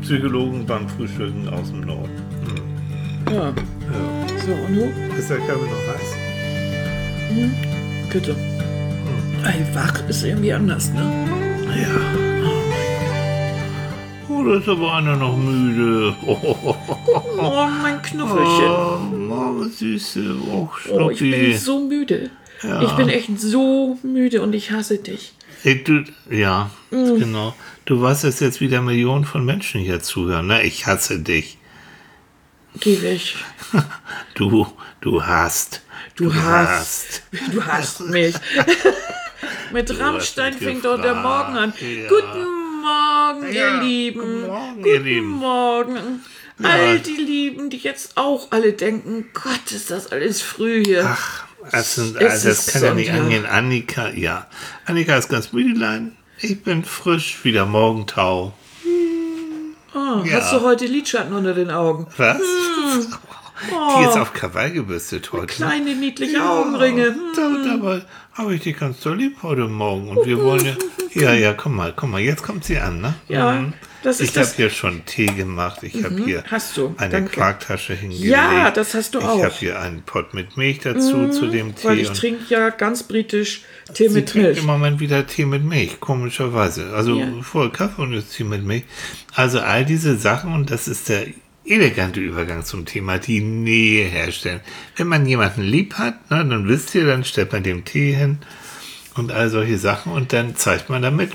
Psychologen beim Frühstücken aus dem Norden. Ja. So, und du? Ist der Kaffee noch heiß? Bitte. Ey, wach ist irgendwie anders, ne? Ja. Oh, da ist aber einer noch müde. Guten Morgen, mein Knuffelchen. Oh, Morgen, Süße. Oh, Oh, ich bin so müde. Ja. Ich bin echt so müde und ich hasse dich. Genau. Du weißt, dass jetzt wieder Millionen von Menschen hier zuhören, ne? Ich hasse dich. Geh weg. Du hast. Du hasst mich. Mit Rammstein fängt dort der Morgen an. Ja. Guten Morgen, Ja, ihr Lieben. guten Morgen, ihr Lieben. Morgen. Ja. All die Lieben, die jetzt auch alle denken, Gott, ist das alles früh hier. Ach, das ist kann ja nicht Sonntag. angehen. Annika ist ganz müde. Ich bin frisch, wieder Morgentau. Oh, Ja. Hast du heute Lidschatten unter den Augen? Was? Oh, Die ist auf Kawaii gebürstet heute. kleine, niedliche Augenringe. Dabei habe ich dich ganz doll lieb heute Morgen. Und wir wollen ja, komm mal, jetzt kommt sie an, ne? Ja, das ist Ich habe das. hier schon Tee gemacht. Ich habe hier Hast du, eine danke. Quarktasche hingelegt. Ja, das hast du auch. Ich habe hier einen Pott mit Milch dazu, zu dem Tee. Weil ich und trinke ja ganz britisch Tee sie mit trinkt Milch. im Moment wieder Tee mit Milch, komischerweise. Also Ja. vorher Kaffee und jetzt Tee mit Milch. Also all diese Sachen, und das ist der elegante Übergang zum Thema, die Nähe herstellen. Wenn man jemanden lieb hat, ne, dann wisst ihr, dann stellt man dem Tee hin und all solche Sachen und dann zeigt man damit.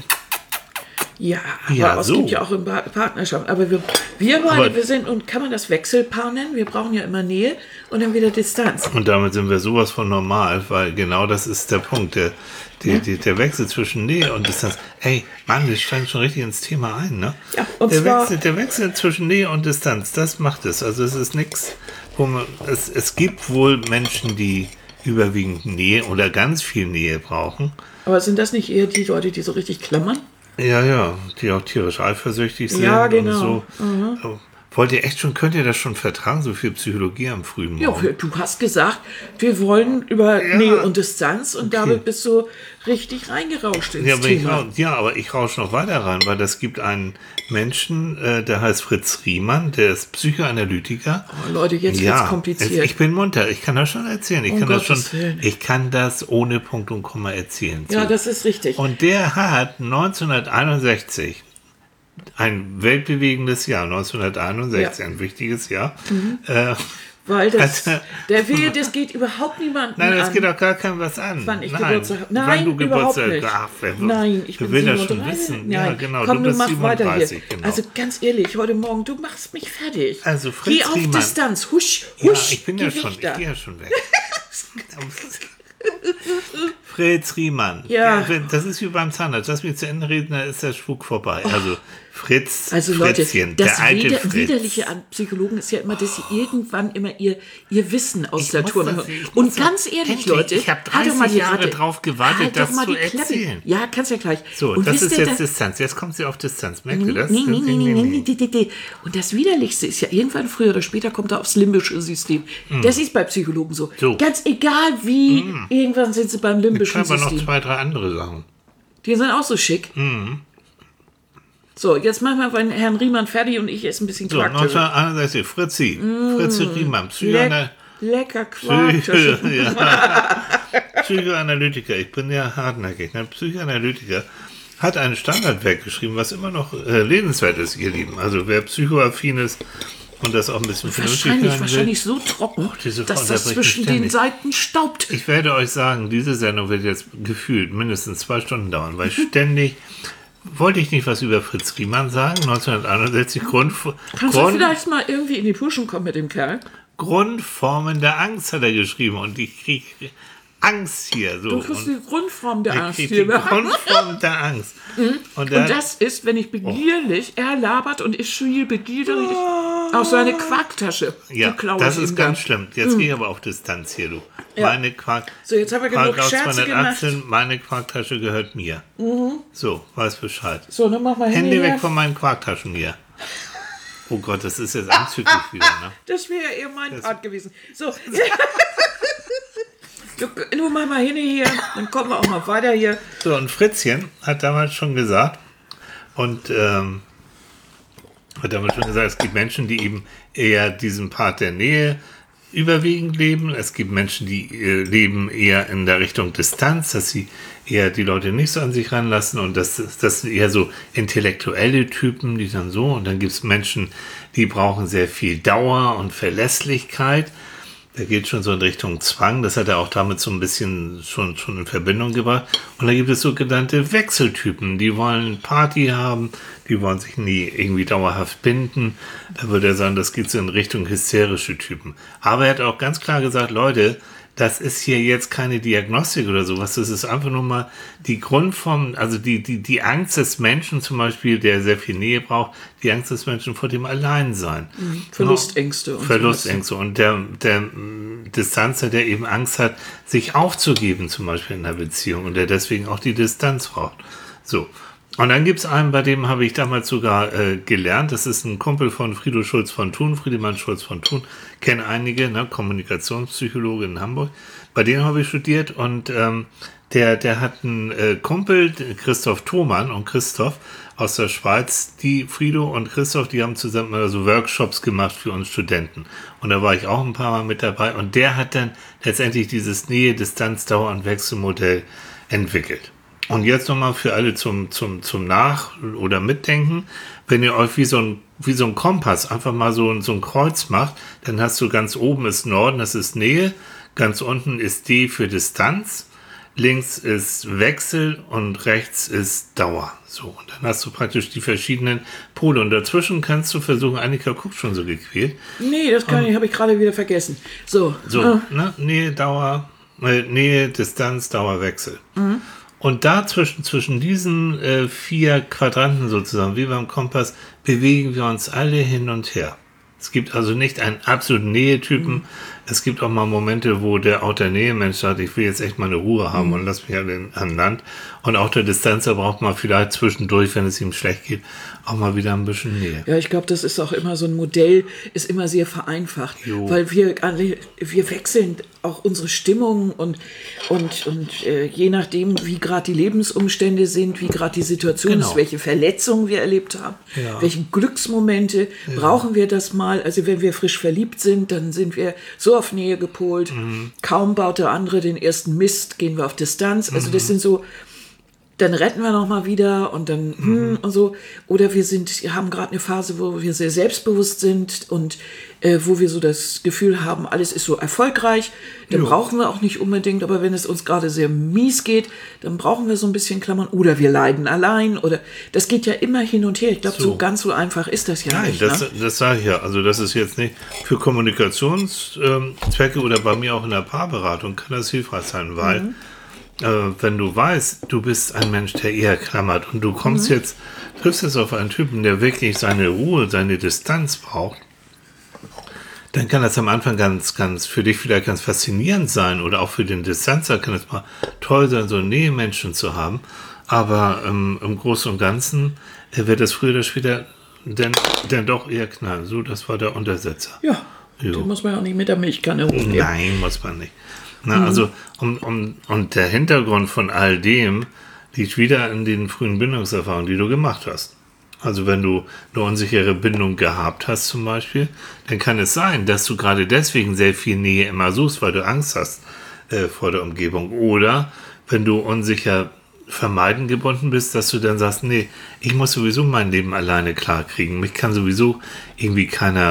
Ja, Ja, aber es so. gibt ja auch in Partnerschaft. Aber wir beide, wir sind, und kann man das Wechselpaar nennen? Wir brauchen ja immer Nähe und dann wieder Distanz. Und damit sind wir sowas von normal, weil genau das ist der Punkt, der Wechsel zwischen Nähe und Distanz. Ey, Mann, wir steigen schon richtig ins Thema ein, ne? Ja, und der zwar- Wechsel zwischen Nähe und Distanz, das macht es. Also es ist nichts, es gibt wohl Menschen, die überwiegend Nähe oder ganz viel Nähe brauchen. Aber sind das nicht eher die Leute, die so richtig klammern? Ja, die auch tierisch eifersüchtig sind. Ja, genau. Und so. Könnt ihr das schon vertragen, so viel Psychologie am frühen Ja, Morgen? du hast gesagt, wir wollen über Nähe und Distanz und damit bist du richtig reingerauscht ins Thema. Aber ich rausche noch weiter rein, weil das gibt einen Menschen, der heißt Fritz Riemann, der ist Psychoanalytiker. Oh, Leute, jetzt wird's kompliziert. Ich bin munter, ich kann das schon erzählen. Gottes Willen. Ich kann das ohne Punkt und Komma erzählen. Ja, So. das ist richtig. Und der hat 1961, ein weltbewegendes Jahr, 1961, ein wichtiges Jahr. Weil das, Also- das geht überhaupt niemanden Nein, das an. geht auch gar keinem was an. Wann ich Nein. Geburtstag habe. Wann Nein, du überhaupt Geburtstag nicht. Ach, Nein, ich bin will das schon 37. wissen. Nein, Ja, genau. komm, du du bist mach weiter 37, hier. genau. Also ganz ehrlich, heute Morgen, du machst mich fertig. Also Fritz Geh auf Riemann. Distanz, husch, Ja, husch, ich bin geh ja schon, weg da. ich gehe ja schon weg. Fritz Riemann. Ja. Das ist wie beim Zahnarzt. Lass mich zu Ende reden, da ist der Spuk vorbei. Also Fritz, Also Leute, Fritzchen, das der alte Fritz. Widerliche an Psychologen ist ja immer, dass sie irgendwann immer ihr Wissen aus Ich der muss Tour das- machen. ich muss Und das- ganz ehrlich, Endlich, Leute, ich habe halt doch mal 30 die Jahre Ratte. drauf gewartet, Halt das doch mal zu die Klappe. erzählen. Ja, kannst ja gleich. So, und das wisst ist ihr, jetzt Distanz. Jetzt kommt sie auf Distanz. Merkt ihr Nee, das? nee. Und das Widerlichste ist ja, irgendwann früher oder später kommt er aufs limbische System. Das ist bei Psychologen so. So. Ganz egal wie, irgendwann sind sie beim Ich limbischen habe noch System. 2, 3 andere Sachen. Die sind auch so schick. So, jetzt machen wir von Herrn Riemann fertig und ich esse ein bisschen So, Quarktasche. 1961, Fritzi Riemann, Lecker Quarktasche. Psychoanalytiker, ich bin ja hartnäckig, ne? Psychoanalytiker, hat ein Standardwerk geschrieben, was immer noch lesenswert ist, ihr Lieben. Also wer psychoaffin ist und das auch ein bisschen vernünftig hören will. Wahrscheinlich so trocken, diese Frau dass das unterbricht zwischen mich den ständig. Seiten staubt. Ich werde euch sagen, diese Sendung wird jetzt gefühlt mindestens 2 Stunden dauern, weil ständig wollte ich nicht was über Fritz Riemann sagen, 1961 Kannst du vielleicht mal irgendwie in die Puschen kommen mit dem Kerl? Grundformen der Angst hat er geschrieben und ich kriege Angst hier. So. Du kriegst die Grundform der ich Angst kriege hier. die Grundform der Angst. Und das ist, wenn ich begierlich, er labert und ich spiele begierig aus seiner Quarktasche. Ja, Die klaue das ich ist ihm ganz dann. schlimm. Jetzt gehe ich aber auf Distanz hier, du. Ja. Meine So, jetzt haben wir genug Paragraph Scherze 218, meine Quarktasche gehört mir. So, weiß Bescheid. So, dann mach mal Hände Hände weg her. von meinen Quarktaschen hier. Oh Gott, das ist jetzt anzüglich wieder, ne? Das wäre eher mein Part gewesen. So. Du mach mal hin hier, dann kommen wir auch mal weiter hier. So, und Fritzchen hat damals schon gesagt, und hat damals schon gesagt, es gibt Menschen, die eben eher diesen Part der Nähe überwiegend leben. Es gibt Menschen, die leben eher in der Richtung Distanz, dass sie eher die Leute nicht so an sich ranlassen und das sind eher so intellektuelle Typen, die dann so, und dann gibt es Menschen, die brauchen sehr viel Dauer und Verlässlichkeit. Der geht schon so in Richtung Zwang, das hat er auch damit so ein bisschen schon in Verbindung gebracht. Und dann gibt es sogenannte Wechseltypen, die wollen Party haben, die wollen sich nie irgendwie dauerhaft binden. Da würde er sagen, das geht so in Richtung hysterische Typen. Aber er hat auch ganz klar gesagt, Leute, das ist hier jetzt keine Diagnostik oder sowas, das ist einfach nur mal die Grundform, also die Angst des Menschen zum Beispiel, der sehr viel Nähe braucht, die Angst des Menschen vor dem Alleinsein. Verlustängste. Verlustängste und der Distanzer, der eben Angst hat, sich aufzugeben zum Beispiel in einer Beziehung und der deswegen auch die Distanz braucht. So. Und dann gibt es einen, bei dem habe ich damals sogar gelernt, das ist ein Kumpel von Friedemann Schulz von Thun, kennen einige, ne, Kommunikationspsychologe in Hamburg, bei dem habe ich studiert und der hat einen Kumpel, Christoph Thomann, und Christoph aus der Schweiz, die Frido und Christoph, die haben zusammen so Workshops gemacht für uns Studenten und da war ich auch ein paar Mal mit dabei und der hat dann letztendlich dieses Nähe, Distanz, Dauer und Wechselmodell entwickelt. Und jetzt nochmal für alle zum Nach- oder Mitdenken, wenn ihr euch wie so ein Kompass einfach mal so ein Kreuz macht, dann hast du ganz oben ist Norden, das ist Nähe, ganz unten ist D für Distanz, links ist Wechsel und rechts ist Dauer. So, und dann hast du praktisch die verschiedenen Pole und dazwischen kannst du versuchen, Annika guckt schon so gequält. Nee, das habe ich gerade wieder vergessen. So, ne? Nähe, Distanz, Dauer, Wechsel. Mhm. Und da zwischen diesen 4 Quadranten sozusagen, wie beim Kompass, bewegen wir uns alle hin und her. Es gibt also nicht einen absoluten Nähetypen. Es gibt auch mal Momente, wo der Nähemensch sagt, ich will jetzt echt mal eine Ruhe haben und lass mich an Land. Und auch der Distanzer braucht mal vielleicht zwischendurch, wenn es ihm schlecht geht, auch mal wieder ein bisschen Nähe. Ja, ich glaube, das ist auch immer so ein Modell, ist immer sehr vereinfacht, weil wir wechseln auch unsere Stimmung und je nachdem, wie gerade die Lebensumstände sind, wie gerade die Situation ist, welche Verletzungen wir erlebt haben, welche Glücksmomente, brauchen wir das mal. Also wenn wir frisch verliebt sind, dann sind wir so auf Nähe gepolt. Kaum baut der andere den ersten Mist, gehen wir auf Distanz. Also das sind so, dann retten wir noch mal wieder und dann und so. Oder wir haben gerade eine Phase, wo wir sehr selbstbewusst sind und wo wir so das Gefühl haben, alles ist so erfolgreich. Dann brauchen wir auch nicht unbedingt, aber wenn es uns gerade sehr mies geht, dann brauchen wir so ein bisschen Klammern. Oder wir leiden allein. Oder das geht ja immer hin und her. Ich glaube, so ganz so einfach ist das ja nicht. Nein, das sage ich ja. Also das ist jetzt nicht für Kommunikationszwecke oder bei mir auch in der Paarberatung kann das hilfreich sein, weil wenn du weißt, du bist ein Mensch, der eher klammert und du triffst jetzt auf einen Typen, der wirklich seine Ruhe, seine Distanz braucht, dann kann das am Anfang ganz für dich vielleicht ganz faszinierend sein oder auch für den Distanzer kann es mal toll sein, so Nähemenschen zu haben, aber im Großen und Ganzen wird das früher oder später dann doch eher knallen. So, das war der Untersetzer. Ja, den muss man ja auch nicht mit der Milchkanne hochnehmen. Nein, muss man nicht. Na, also, und der Hintergrund von all dem liegt wieder in den frühen Bindungserfahrungen, die du gemacht hast. Also wenn du eine unsichere Bindung gehabt hast zum Beispiel, dann kann es sein, dass du gerade deswegen sehr viel Nähe immer suchst, weil du Angst hast vor der Umgebung. Oder wenn du unsicher vermeiden gebunden bist, dass du dann sagst, nee, ich muss sowieso mein Leben alleine klarkriegen. Mich kann sowieso irgendwie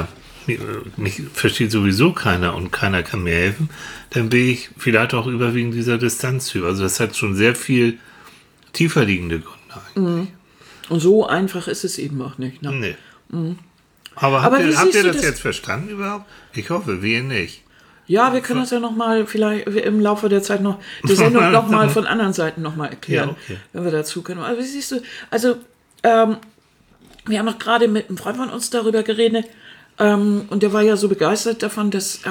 mich versteht sowieso keiner und keiner kann mir helfen, dann bin ich vielleicht auch überwiegend dieser Distanztyp. Also das hat schon sehr viel tiefer liegende Gründe eigentlich. Und so einfach ist es eben auch nicht. Ne? Nee. Aber habt ihr das jetzt verstanden überhaupt? Ich hoffe, wir nicht. Ja, wir können das ja nochmal vielleicht im Laufe der Zeit noch, die Sendung nochmal von anderen Seiten nochmal erklären, wenn wir dazu können. Also wie siehst du, wir haben noch gerade mit einem Freund von uns darüber geredet, und der war ja so begeistert davon, dass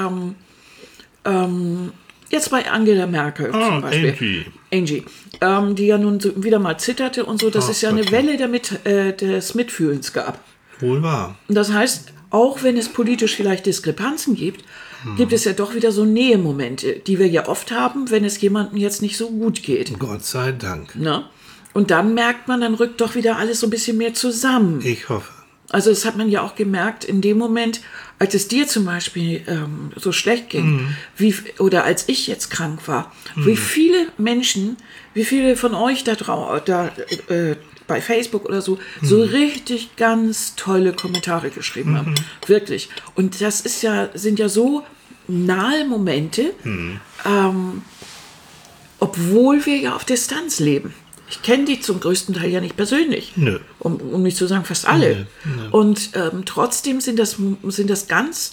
jetzt bei Angela Merkel zum Beispiel, Angie, die ja nun so wieder mal zitterte und so, dass es ja eine Welle des Mitfühlens gab. Wohl wahr. Das heißt, auch wenn es politisch vielleicht Diskrepanzen gibt, gibt es ja doch wieder so Nähemomente, die wir ja oft haben, wenn es jemandem jetzt nicht so gut geht. Gott sei Dank. Na? Und dann merkt man, dann rückt doch wieder alles so ein bisschen mehr zusammen. Ich hoffe. Also das hat man ja auch gemerkt in dem Moment, als es dir zum Beispiel so schlecht ging, oder als ich jetzt krank war, wie viele Menschen, wie viele von euch bei Facebook oder so richtig ganz tolle Kommentare geschrieben haben. Wirklich. Und das sind ja so nahe Momente, obwohl wir ja auf Distanz leben. Ich kenne die zum größten Teil ja nicht persönlich. Nö. Um nicht zu sagen fast alle. Nö. Und trotzdem sind das ganz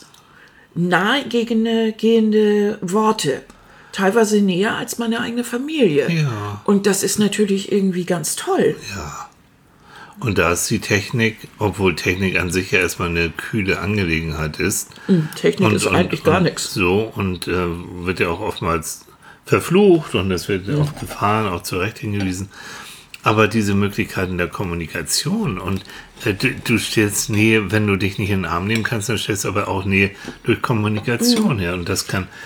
nahegehende Worte. Teilweise näher als meine eigene Familie. Ja. Und das ist natürlich irgendwie ganz toll. Ja. Und da ist die Technik, obwohl Technik an sich ja erstmal eine kühle Angelegenheit ist. Technik ist eigentlich gar nichts. So, und wird ja auch oftmals verflucht und es wird auf Gefahren auch zu Recht hingewiesen. Aber diese Möglichkeiten der Kommunikation und du stellst Nähe, wenn du dich nicht in den Arm nehmen kannst, dann stellst du aber auch Nähe durch Kommunikation her. Und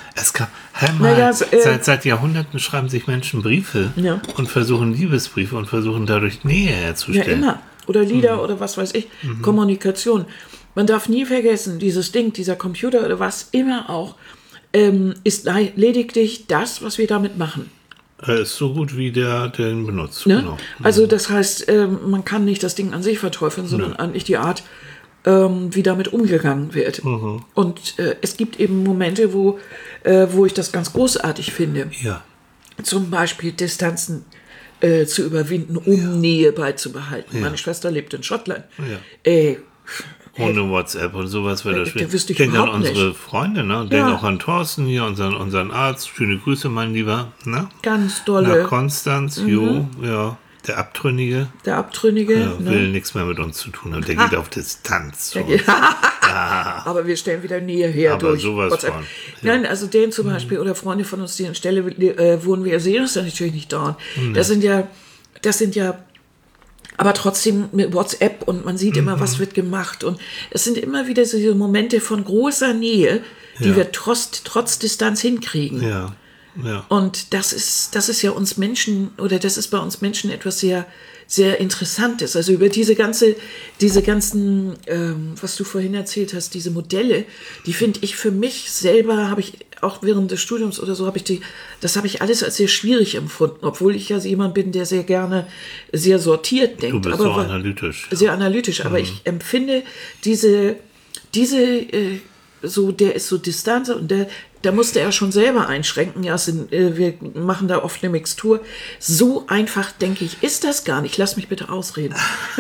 seit Jahrhunderten schreiben sich Menschen Briefe und versuchen Liebesbriefe und versuchen dadurch Nähe herzustellen. Ja, immer. Oder Lieder oder was weiß ich. Kommunikation. Man darf nie vergessen, dieses Ding, dieser Computer oder was immer auch, ist lediglich das, was wir damit machen. Ist so gut wie der den benutzt. Ne? Genau. Also das heißt, man kann nicht das Ding an sich verteufeln, sondern eigentlich die Art, wie damit umgegangen wird. Und es gibt eben Momente, wo ich das ganz großartig finde. Ja. Zum Beispiel Distanzen zu überwinden, um Nähe beizubehalten. Ja. Meine Schwester lebt in Schottland. Ja. Ohne WhatsApp und sowas wäre das schwierig. Denk an unsere Freunde, ne? Denk auch an Thorsten hier, unseren Arzt. Schöne Grüße, mein Lieber. Ne? Ganz dolle. Na, Konstanz, ja. Der Abtrünnige. Will nichts mehr mit uns zu tun haben. Der geht auf Distanz. Aber wir stellen wieder Nähe her durch WhatsApp. Ja. Nein, also den zum Beispiel oder Freunde von uns, die an Stelle wohnen, wir sehen uns dann natürlich nicht dauernd. Das sind ja aber trotzdem mit WhatsApp und man sieht immer, was wird gemacht. Und es sind immer wieder so diese Momente von großer Nähe, die wir trotz Distanz hinkriegen. Ja. Ja. Und das ist ja uns Menschen, oder das ist bei uns Menschen etwas sehr, sehr Interessantes. Also über diese ganzen, was du vorhin erzählt hast, diese Modelle, die finde ich für mich selber, habe ich auch während des Studiums oder so, das habe ich alles als sehr schwierig empfunden, obwohl ich ja jemand bin, der sehr gerne sehr sortiert denkt. Du bist so analytisch. Sehr analytisch, aber ich empfinde der ist so Distanz und da musste er schon selber einschränken. Ja, wir machen da oft eine Mixtur. So einfach, denke ich, ist das gar nicht. Lass mich bitte ausreden.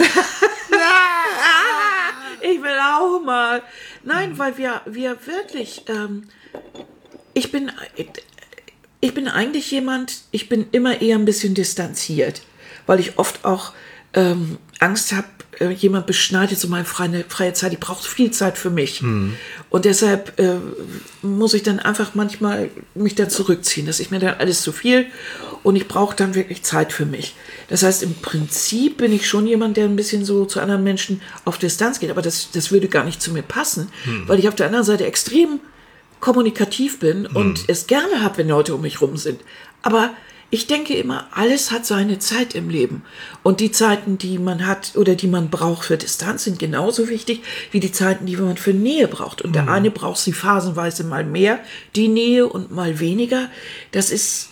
Ich will auch mal. Nein, weil wir wirklich, ich bin eigentlich jemand, ich bin immer eher ein bisschen distanziert, weil ich oft auch Angst habe, jemand beschneidet so meine freie Zeit, ich brauche viel Zeit für mich. Und deshalb muss ich dann einfach manchmal mich da zurückziehen. Das ist mir dann alles zu viel und ich brauche dann wirklich Zeit für mich. Das heißt, im Prinzip bin ich schon jemand, der ein bisschen so zu anderen Menschen auf Distanz geht, aber das würde gar nicht zu mir passen, weil ich auf der anderen Seite extrem kommunikativ bin und es gerne habe, wenn Leute um mich rum sind. Aber ich denke immer, alles hat seine Zeit im Leben. Und die Zeiten, die man hat oder die man braucht für Distanz, sind genauso wichtig wie die Zeiten, die man für Nähe braucht. Und der eine braucht sie phasenweise mal mehr, die Nähe, und mal weniger. Es ist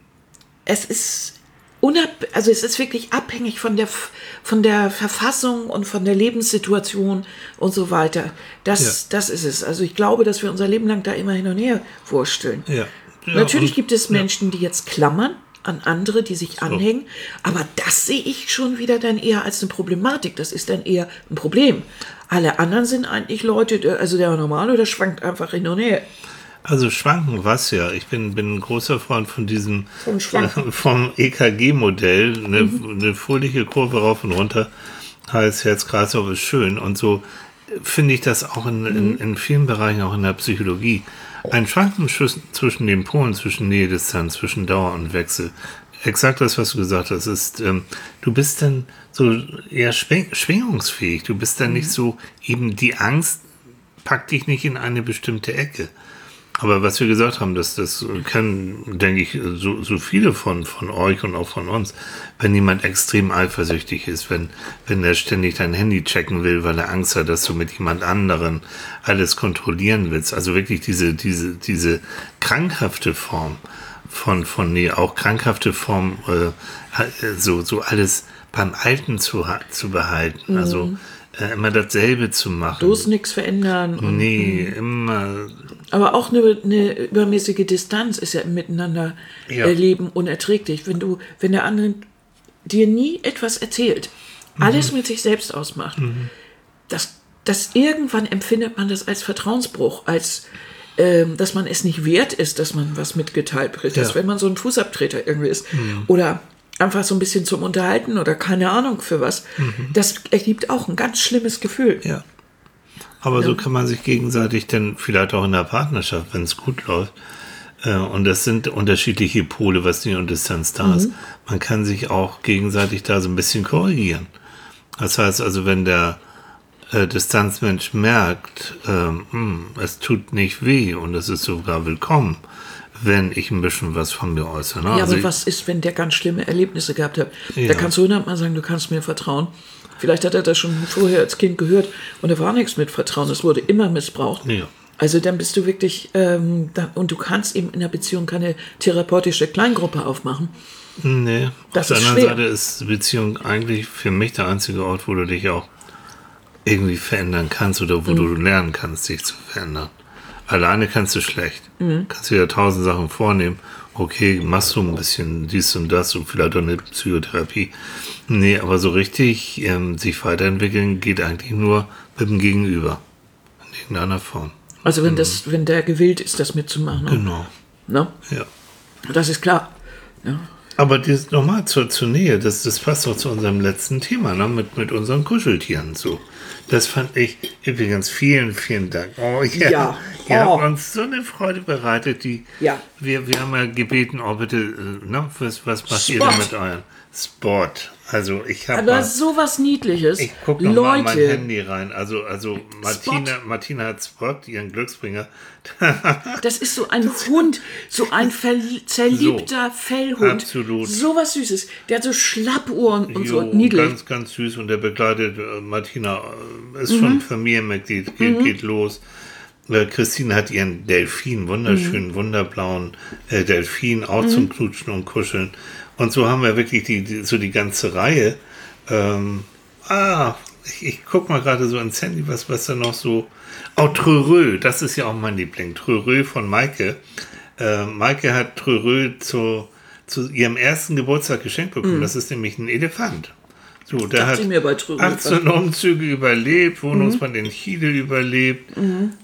wirklich abhängig von der Verfassung und von der Lebenssituation und so weiter. Das ist es. Also ich glaube, dass wir unser Leben lang da immer hin und her wursteln. Ja. Ja, natürlich gibt es Menschen, die jetzt klammern an andere, die sich anhängen, aber das sehe ich schon wieder dann eher als eine Problematik. Das ist dann eher ein Problem. Alle anderen sind eigentlich Leute, also der Normale, der schwankt einfach hin und her. Also schwanken was ja. Ich bin ein großer Freund von diesem vom EKG-Modell, eine fröhliche Kurve rauf und runter, heißt Herz-Kreislauf ist schön, und so finde ich das auch in vielen Bereichen, auch in der Psychologie. Ein Schwanken zwischen den Polen, zwischen Nähe, Distanz, zwischen Dauer und Wechsel. Exakt das, was du gesagt hast, ist, du bist dann so eher schwingungsfähig. Du bist dann nicht so, eben die Angst packt dich nicht in eine bestimmte Ecke. Aber was wir gesagt haben, das können, denke ich, so viele von euch und auch von uns, wenn jemand extrem eifersüchtig ist, wenn er ständig dein Handy checken will, weil er Angst hat, dass du mit jemand anderen alles kontrollieren willst. Also wirklich diese krankhafte Form von auch krankhafte Form, so alles beim Alten zu behalten. Also immer dasselbe zu machen. Bloß nichts verändern. Immer. Aber auch eine übermäßige Distanz ist ja im Miteinander Leben unerträglich. Wenn der andere dir nie etwas erzählt, alles mit sich selbst ausmacht, das irgendwann empfindet man das als Vertrauensbruch, als dass man es nicht wert ist, dass man was mitgeteilt kriegt. Dass wenn man so ein Fußabtreter irgendwie ist oder einfach so ein bisschen zum Unterhalten oder keine Ahnung für was, das ergibt auch ein ganz schlimmes Gefühl. Ja. Aber so kann man sich gegenseitig dann vielleicht auch in der Partnerschaft, wenn es gut läuft, und das sind unterschiedliche Pole, was Nähe und Distanz da ist, man kann sich auch gegenseitig da so ein bisschen korrigieren. Das heißt also, wenn der Distanzmensch merkt, es tut nicht weh und es ist sogar willkommen, wenn ich ein bisschen was von mir äußere. Ne? Ja, also aber was ist, wenn der ganz schlimme Erlebnisse gehabt hat? Da kannst du 100-mal sagen, du kannst mir vertrauen. Vielleicht hat er das schon vorher als Kind gehört und da war nichts mit Vertrauen. Es wurde immer missbraucht. Ja. Also dann bist du wirklich, und du kannst eben in der Beziehung keine therapeutische Kleingruppe aufmachen. Nee, das auf der ist anderen schwer. Seite ist Beziehung eigentlich für mich der einzige Ort, wo du dich auch irgendwie verändern kannst oder wo du lernen kannst, dich zu verändern. Alleine kannst du schlecht. Kannst dir ja 1000 Sachen vornehmen. Okay, machst du ein bisschen dies und das und vielleicht auch eine Psychotherapie. Nee, aber so richtig sich weiterentwickeln geht eigentlich nur mit dem Gegenüber. In irgendeiner Form. Also wenn der gewillt ist, das mitzumachen. Genau. Ne? Ja. Das ist klar. Ja. Aber nochmal zur Nähe, das passt auch zu unserem letzten Thema, ne? mit unseren Kuscheltieren so. Das fand ich übrigens vielen, vielen Dank. Oh, Ja. Ihr habt uns so eine Freude bereitet. Wir haben ja gebeten, bitte, was macht ihr denn mit euren Sport? Also ich habe Aber sowas Niedliches. Ich gucke nochmal in mein Leute, Handy rein. Also Martina hat Spot, ihren Glücksbringer. das ist so ein Hund, so ein zerliebter Fellhund. Absolut. Sowas Süßes. Der hat so Schlappohren und so. Niedlich. Ganz, ganz süß. Und der begleitet Martina, ist schon Familienmitglied, geht los. Christine hat ihren Delfin, wunderschönen, wunderblauen Delfin, auch zum Knutschen und Kuscheln. Und so haben wir wirklich die ganze Reihe. Ich gucke mal gerade so ins Handy, was da noch so... Trörö, das ist ja auch mein Liebling. Trörö von Maike. Maike hat Trörö zu ihrem ersten Geburtstag geschenkt bekommen. Das ist nämlich ein Elefant. So, der hat 18 Umzüge überlebt, Wohnungsbrand in Chile überlebt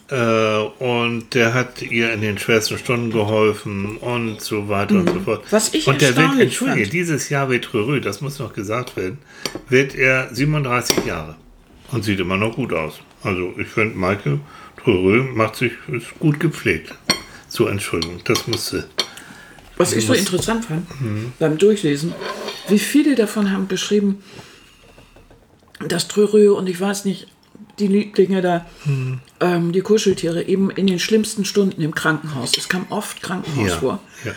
und der hat ihr in den schwersten Stunden geholfen und so weiter und so fort. Was ich und der wird, erstaunlich fand. Dieses Jahr wird Trörö, das muss noch gesagt werden, wird er 37 Jahre und sieht immer noch gut aus. Also ich finde, Maike Trörö ist gut gepflegt. So, Entschuldigung, das musste... Was ich so interessant fand beim Durchlesen, wie viele davon haben geschrieben, dass Trörö und ich weiß nicht, die Lieblinge da, die Kuscheltiere eben in den schlimmsten Stunden im Krankenhaus. Es kam oft Krankenhaus vor. Ja.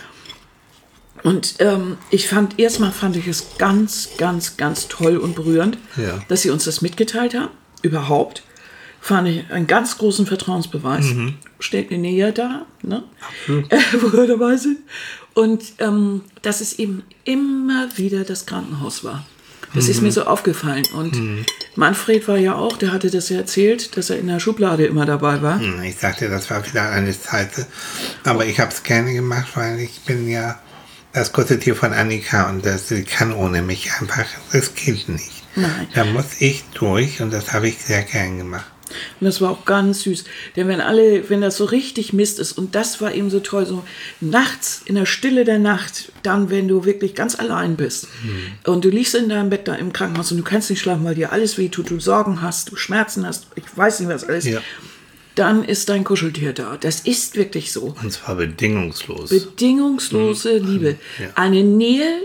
Und erstmal fand ich es ganz, ganz, ganz toll und berührend, dass sie uns das mitgeteilt haben. Überhaupt fand ich einen ganz großen Vertrauensbeweis. Stellt eine Nähe da, ne? Wo wir dabei sind. Und dass es eben immer wieder das Krankenhaus war. Das ist mir so aufgefallen. Und Manfred war ja auch, der hatte das ja erzählt, dass er in der Schublade immer dabei war. Ich sagte, das war wieder eine Zeit. Aber ich habe es gerne gemacht, weil ich bin ja das Kuscheltier von Annika und das kann ohne mich einfach, das geht nicht. Nein. Da muss ich durch und das habe ich sehr gern gemacht. Und das war auch ganz süß. Denn wenn das so richtig Mist ist, und das war eben so toll, so nachts, in der Stille der Nacht, dann, wenn du wirklich ganz allein bist und du liegst in deinem Bett da im Krankenhaus und du kannst nicht schlafen, weil dir alles wehtut, du Sorgen hast, du Schmerzen hast, ich weiß nicht was alles, dann ist dein Kuscheltier da. Das ist wirklich so. Und zwar bedingungslos. Bedingungslose Liebe. Ja. Eine Nähe,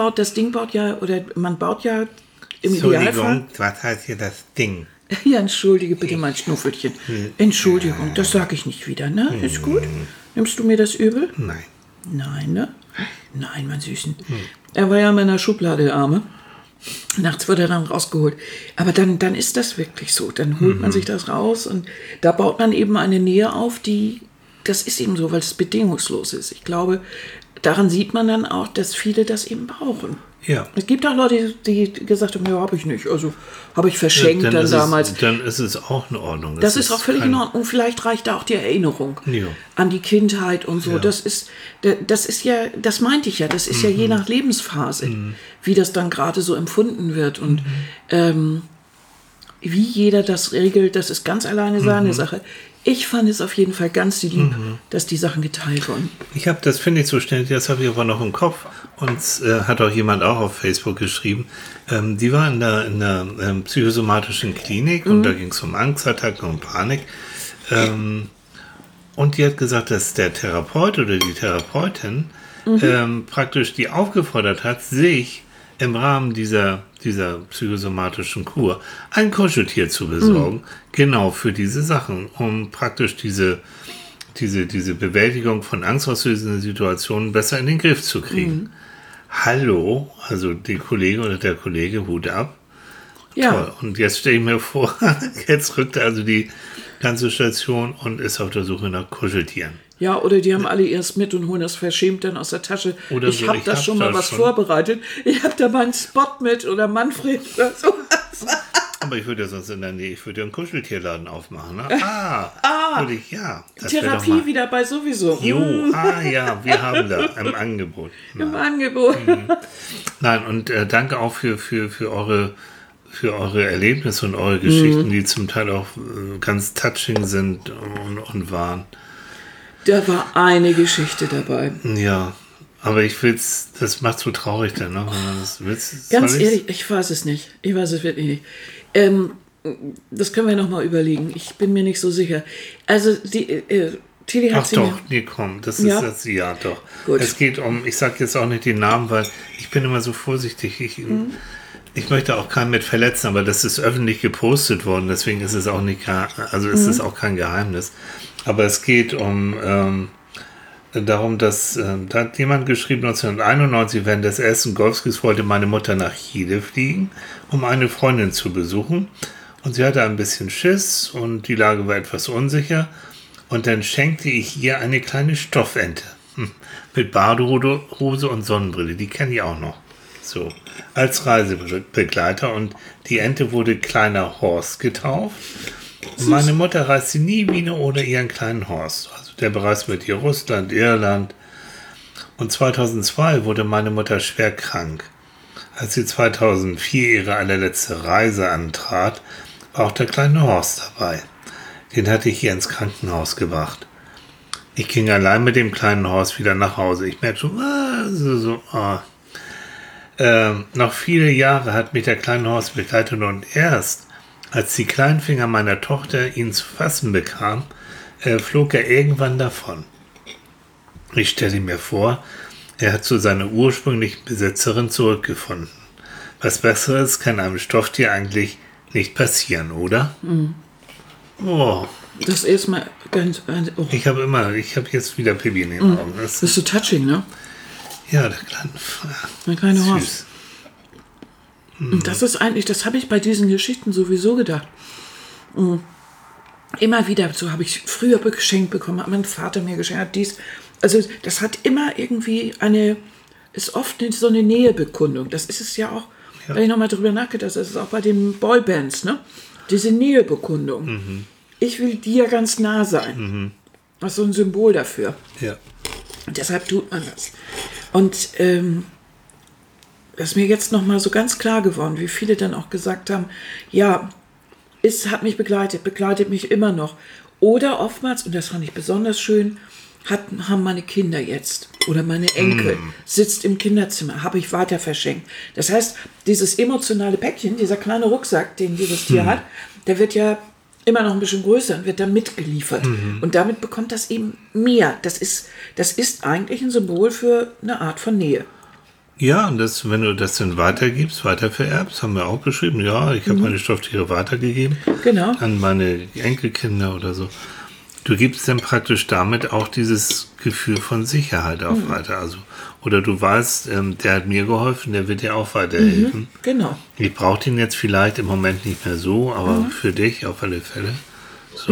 man baut ja im Idealfall... Entschuldigung, was heißt hier das Ding? Ja, entschuldige bitte mein Schnuffelchen. Entschuldigung, das sage ich nicht wieder, ne? Ist gut? Nimmst du mir das übel? Nein. Nein, ne? Nein, mein Süßen. Er war ja in meiner Schublade, der Arme. Nachts wird er dann rausgeholt. Aber dann ist das wirklich so. Dann holt man sich das raus und da baut man eben eine Nähe auf, das ist eben so, weil es bedingungslos ist. Ich glaube, daran sieht man dann auch, dass viele das eben brauchen. Ja. Es gibt auch Leute, die gesagt haben, ja, habe ich nicht. Also habe ich verschenkt dann damals. Dann ist es auch in Ordnung. Das ist auch völlig in Ordnung. Vielleicht reicht da auch die Erinnerung an die Kindheit und so. Ja. Das ist ja, das meinte ich ja, das ist ja je nach Lebensphase, wie das dann gerade so empfunden wird. Und wie jeder das regelt, das ist ganz alleine seine Sache. Ich fand es auf jeden Fall ganz lieb, dass die Sachen geteilt wurden. Das finde ich so schnell, das habe ich aber noch im Kopf. Und hat auch jemand auch auf Facebook geschrieben. Die war in der psychosomatischen Klinik und da ging es um Angstattacken und Panik. Und die hat gesagt, dass der Therapeut oder die Therapeutin praktisch die aufgefordert hat, sich im Rahmen dieser psychosomatischen Kur ein Kuscheltier zu besorgen, genau für diese Sachen, um praktisch diese Bewältigung von angstauslösenden Situationen besser in den Griff zu kriegen. Hallo, also die Kollegin oder der Kollege, Hut ab. Ja. Toll. Und jetzt stelle ich mir vor, jetzt rückt also die ganze Station und ist auf der Suche nach Kuscheltieren. Ja, oder die haben alle erst mit und holen das verschämt dann aus der Tasche. Oder ich habe da schon mal was vorbereitet. Ich habe da mal einen Spot mit oder Manfred oder sowas. Aber ich würde ja sonst ich würde ja einen Kuscheltierladen aufmachen. Ne? Würde ich, ja. Therapie wieder bei sowieso. Jo, ja, wir haben da im Angebot. Im Angebot. Nein, und danke auch für eure Erlebnisse und eure Geschichten, die zum Teil auch ganz touching sind und waren. Da war eine Geschichte dabei. Ja, aber das macht so traurig dann, ne? Wenn man das willst. Ganz ehrlich, ich weiß es nicht. Ich weiß es wirklich nicht. Das können wir nochmal überlegen. Ich bin mir nicht so sicher. Also, Tilly hat sie komm, das ist das, ja doch. Gut. Es geht ich sage jetzt auch nicht den Namen, weil ich bin immer so vorsichtig. Ich möchte auch keinen mit verletzen, aber das ist öffentlich gepostet worden, deswegen ist es auch ist es auch kein Geheimnis. Aber es geht darum, dass da hat jemand geschrieben, 1991 während des ersten Golfkriegs wollte meine Mutter nach Chile fliegen, um eine Freundin zu besuchen. Und sie hatte ein bisschen Schiss und die Lage war etwas unsicher. Und dann schenkte ich ihr eine kleine Stoffente mit Badehose und Sonnenbrille. Die kenne ich auch noch. So, als Reisebegleiter. Und die Ente wurde Kleiner Horst getauft. Und meine Mutter reiste nie wieder ohne ihren kleinen Horst. Also der bereiste mit ihr Russland, Irland. Und 2002 wurde meine Mutter schwer krank. Als sie 2004 ihre allerletzte Reise antrat, war auch der kleine Horst dabei. Den hatte ich hier ins Krankenhaus gebracht. Ich ging allein mit dem kleinen Horst wieder nach Hause. Ich merkte schon, noch viele Jahre hat mich der kleine Horst begleitet und erst, als die Kleinfinger meiner Tochter ihn zu fassen bekam, flog er irgendwann davon. Ich stelle mir vor, er hat zu seiner ursprünglichen Besitzerin zurückgefunden. Was Besseres kann einem Stofftier eigentlich nicht passieren, oder? Oh. Das ist mal ganz... Oh. Ich habe jetzt wieder Pipi in den Augen. Das ist so touching, ne? Ja, der kleine Horst. Und das ist eigentlich, das habe ich bei diesen Geschichten sowieso gedacht. Immer wieder, so habe ich früher geschenkt bekommen, hat mein Vater mir geschenkt, hat dies. Also das hat immer irgendwie ist oft so eine Nähebekundung. Das ist es ja auch, wenn ich nochmal drüber nachgedacht habe, das ist auch bei den Boybands, ne? Diese Nähebekundung. Ich will dir ganz nah sein. Das ist so ein Symbol dafür. Ja. Und deshalb tut man das. Und das ist mir jetzt nochmal so ganz klar geworden, wie viele dann auch gesagt haben, ja, es hat mich begleitet mich immer noch. Oder oftmals, und das fand ich besonders schön, haben meine Kinder jetzt oder meine Enkel, sitzt im Kinderzimmer, habe ich weiter verschenkt. Das heißt, dieses emotionale Päckchen, dieser kleine Rucksack, den dieses Tier hat, der wird ja immer noch ein bisschen größer und wird dann mitgeliefert. Und damit bekommt das eben mehr. Das ist eigentlich ein Symbol für eine Art von Nähe. Ja, und wenn du das dann weitergibst, weitervererbst, haben wir auch beschrieben, ja, ich habe meine Stofftiere weitergegeben. Genau. An meine Enkelkinder oder so. du gibst dann praktisch damit auch dieses Gefühl von Sicherheit auch weiter. Also, oder du weißt, der hat mir geholfen, der wird dir auch weiterhelfen. Genau. Ich brauche den jetzt vielleicht im Moment nicht mehr so, aber für dich auf alle Fälle. So.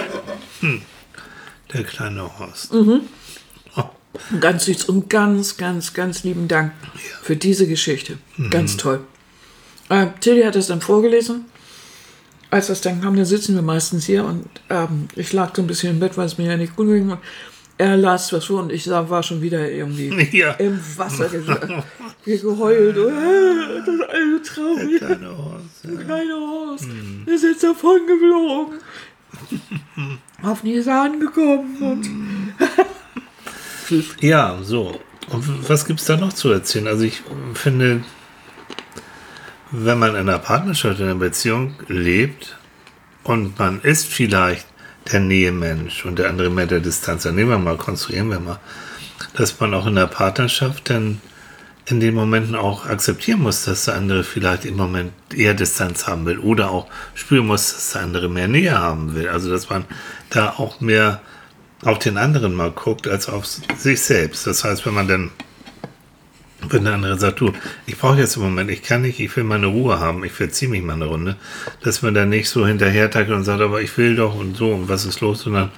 Der kleine Horst. Ganz süß und ganz, ganz, ganz lieben Dank für diese Geschichte. Ganz toll. Tilly hat das dann vorgelesen. Als das dann kam, dann sitzen wir meistens hier und ich lag so ein bisschen im Bett, weil es mir ja nicht gut ging. Und er las was vor und ich war schon wieder irgendwie im Wasser geheult. Und, das ist alles traurig. Der kleine Horst. Der kleine Horst. Der ist jetzt davon geflogen. Hoffentlich ist er angekommen. Und Ja, so. Und was gibt es da noch zu erzählen? Also ich finde, wenn man in einer Partnerschaft, in einer Beziehung lebt und man ist vielleicht der Nähemensch und der andere mehr der Distanz, dann konstruieren wir mal, dass man auch in der Partnerschaft dann in den Momenten auch akzeptieren muss, dass der andere vielleicht im Moment eher Distanz haben will oder auch spüren muss, dass der andere mehr Nähe haben will. Also dass man da auch mehr auf den anderen mal guckt, als auf sich selbst. Das heißt, wenn der andere sagt, du, ich brauche jetzt im Moment, ich kann nicht, ich will meine Ruhe haben, ich verziehe mich mal eine Runde, dass man dann nicht so hinterher tackelt und sagt, aber ich will doch und so und was ist los, sondern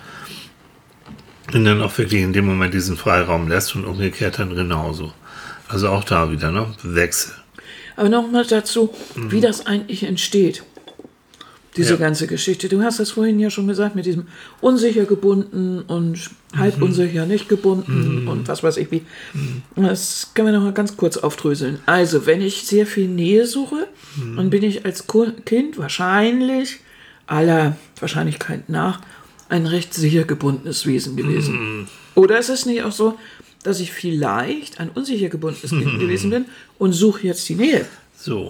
dann auch wirklich in dem Moment diesen Freiraum lässt und umgekehrt dann genauso. Also auch da wieder, ne? Wechsel. Aber nochmal dazu, wie das eigentlich entsteht. Diese ganze Geschichte. Du hast das vorhin ja schon gesagt, mit diesem unsicher gebunden und halb unsicher nicht gebunden und was weiß ich wie. Das können wir noch mal ganz kurz aufdröseln. Also, wenn ich sehr viel Nähe suche, dann bin ich als Kind wahrscheinlich, aller Wahrscheinlichkeit nach, ein recht sicher gebundenes Wesen gewesen. Oder ist es nicht auch so, dass ich vielleicht ein unsicher gebundenes Kind gewesen bin und suche jetzt die Nähe? So.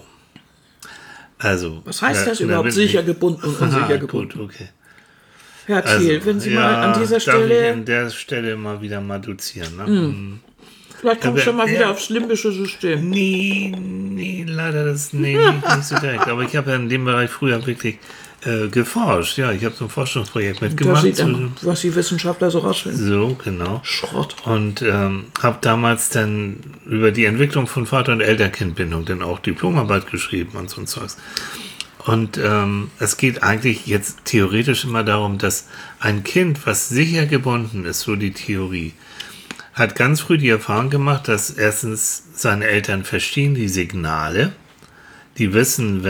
Also, was heißt das überhaupt, sicher gebunden und unsicher gebunden? Gut, okay. Herr Thiel, wenn Sie mal an dieser Stelle... Darf ich an der Stelle mal wieder dozieren, ne? Vielleicht kommt schon mal wieder aufs limbische System. Nee, leider nicht so direkt. Aber ich habe ja in dem Bereich früher wirklich geforscht. Ja, ich habe so ein Forschungsprojekt mitgemacht. Was die Wissenschaftler so rausfinden. So, genau. Schrott. Und habe damals dann über die Entwicklung von Vater- und Eltern-Kind-Bindung dann auch Diplomarbeit geschrieben und so ein Zeugs. Und es geht eigentlich jetzt theoretisch immer darum, dass ein Kind, was sicher gebunden ist, so die Theorie, hat ganz früh die Erfahrung gemacht, dass erstens seine Eltern verstehen die Signale, die wissen,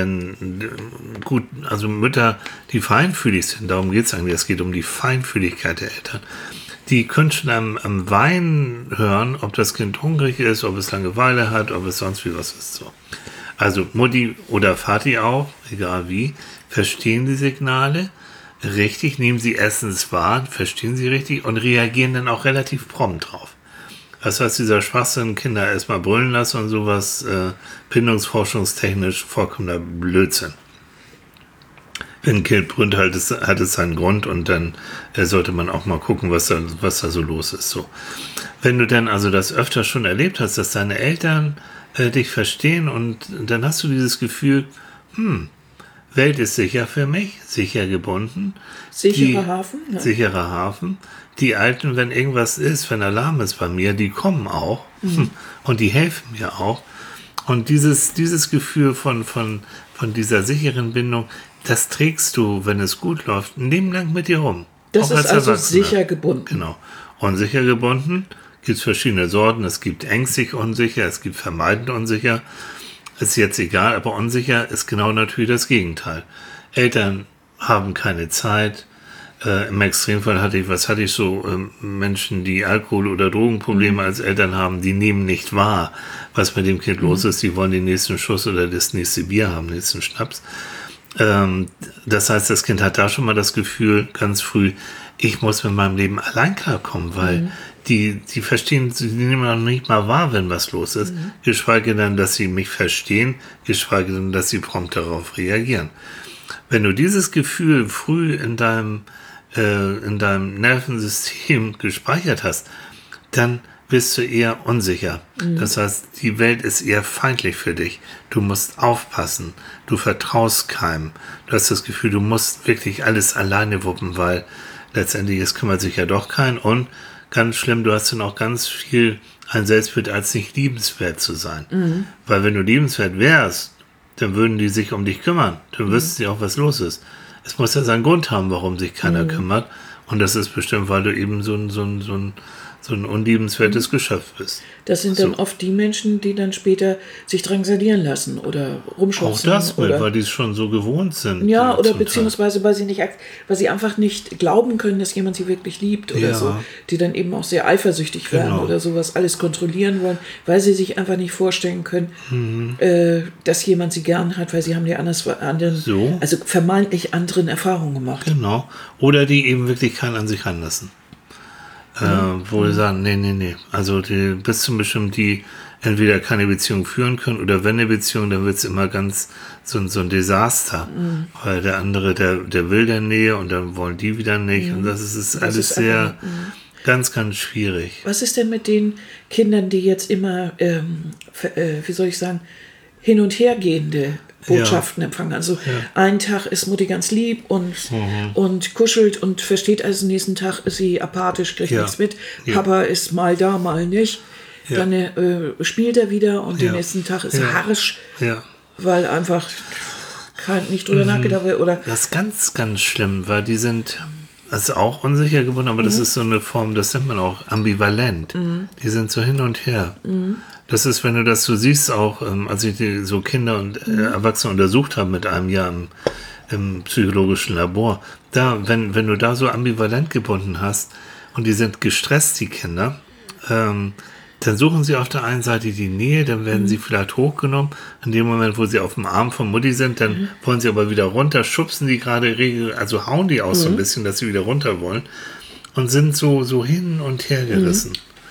also Mütter, die feinfühlig sind, darum geht es eigentlich, es geht um die Feinfühligkeit der Eltern, die können schon am Weinen hören, ob das Kind hungrig ist, ob es Langeweile hat, ob es sonst wie was ist. So. Also Mutti oder Vati auch, egal wie, verstehen die Signale richtig, nehmen sie erstens wahr, verstehen sie richtig und reagieren dann auch relativ prompt drauf. Das heißt, dieser Schwachsinn, Kinder erstmal brüllen lassen und sowas, bindungsforschungstechnisch vollkommener Blödsinn. Wenn ein Kind brüllt, hat es seinen Grund und dann sollte man auch mal gucken, was da so los ist. So. Wenn du dann also das öfter schon erlebt hast, dass deine Eltern dich verstehen und dann hast du dieses Gefühl, Welt ist sicher für mich, sicher gebunden. Sicherer Hafen. Ja. Sicherer Hafen. Die Alten, wenn irgendwas ist, wenn Alarm ist bei mir, die kommen auch und die helfen mir auch. Und dieses Gefühl von dieser sicheren Bindung, das trägst du, wenn es gut läuft, ein Leben lang mit dir rum. Das ist also sicher gebunden. Genau. Unsicher gebunden gibt es verschiedene Sorten. Es gibt ängstlich unsicher, es gibt vermeidend unsicher. Ist jetzt egal, aber unsicher ist genau natürlich das Gegenteil. Eltern haben keine Zeit. Im Extremfall hatte ich so Menschen, die Alkohol- oder Drogenprobleme als Eltern haben, die nehmen nicht wahr, was mit dem Kind los ist. Die wollen den nächsten Schuss oder das nächste Bier haben, den nächsten Schnaps. Das heißt, das Kind hat da schon mal das Gefühl, ganz früh, ich muss mit meinem Leben allein klarkommen, weil die verstehen, die nehmen noch nicht mal wahr, wenn was los ist. Geschweige denn, dass sie mich verstehen, geschweige denn, dass sie prompt darauf reagieren. Wenn du dieses Gefühl früh in deinem Nervensystem gespeichert hast, dann bist du eher unsicher. Das heißt, die Welt ist eher feindlich für dich. Du musst aufpassen. Du vertraust keinem. Du hast das Gefühl, du musst wirklich alles alleine wuppen, weil letztendlich, es kümmert sich ja doch kein. Und ganz schlimm, du hast dann auch ganz viel ein Selbstbild als nicht liebenswert zu sein. Weil wenn du liebenswert wärst, dann würden die sich um dich kümmern. Dann wüssten sie auch, was los ist. Es muss ja seinen Grund haben, warum sich keiner kümmert. Und das ist bestimmt, weil du eben so ein unliebenswertes Geschöpf bist. Das sind dann oft die Menschen, die dann später sich drangsalieren lassen oder rumschubsen. Auch das, weil die es schon so gewohnt sind. Ja, oder beziehungsweise, weil sie einfach nicht glauben können, dass jemand sie wirklich liebt oder so. Die dann eben auch sehr eifersüchtig werden oder sowas, alles kontrollieren wollen, weil sie sich einfach nicht vorstellen können, dass jemand sie gern hat, weil sie haben ja anderen, also vermeintlich anderen Erfahrungen gemacht. Genau. Oder die eben wirklich keinen an sich ranlassen. Wo wir sagen, nee. Also bis zum bestimmten, die entweder keine Beziehung führen können oder wenn eine Beziehung, dann wird es immer ganz so ein Desaster. Weil der andere, der will der Nähe und dann wollen die wieder nicht. Und das ist alles sehr, ganz, ganz schwierig. Was ist denn mit den Kindern, die jetzt immer, wie soll ich sagen, hin und her gehende Botschaften empfangen. Also einen Tag ist Mutti ganz lieb und kuschelt und versteht, also nächsten Tag ist sie apathisch, kriegt nichts mit. Papa ist mal da, mal nicht. Dann spielt er wieder und den nächsten Tag ist er harsch, weil einfach nicht drüber nachgedacht wird. Oder das ist ganz, ganz schlimm, weil die sind, das ist auch unsicher geworden, aber das ist so eine Form, das nennt man auch ambivalent. Die sind so hin und her. Das ist, wenn du das so siehst, auch als ich so Kinder und Erwachsene untersucht habe mit einem Jahr im psychologischen Labor, wenn du da so ambivalent gebunden hast und die sind gestresst, die Kinder, dann suchen sie auf der einen Seite die Nähe, dann werden sie vielleicht hochgenommen. In dem Moment, wo sie auf dem Arm von Mutti sind, dann wollen sie aber wieder runter, schubsen die gerade, also hauen die aus so ein bisschen, dass sie wieder runter wollen und sind so hin und her gerissen.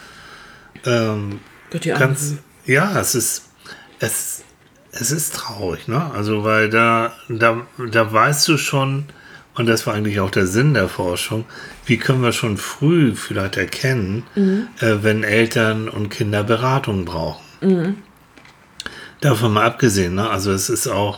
Es ist traurig, ne? Also, weil da weißt du schon, und das war eigentlich auch der Sinn der Forschung, wie können wir schon früh vielleicht erkennen, wenn Eltern und Kinder Beratung brauchen. Davon mal abgesehen, ne? Also es ist auch,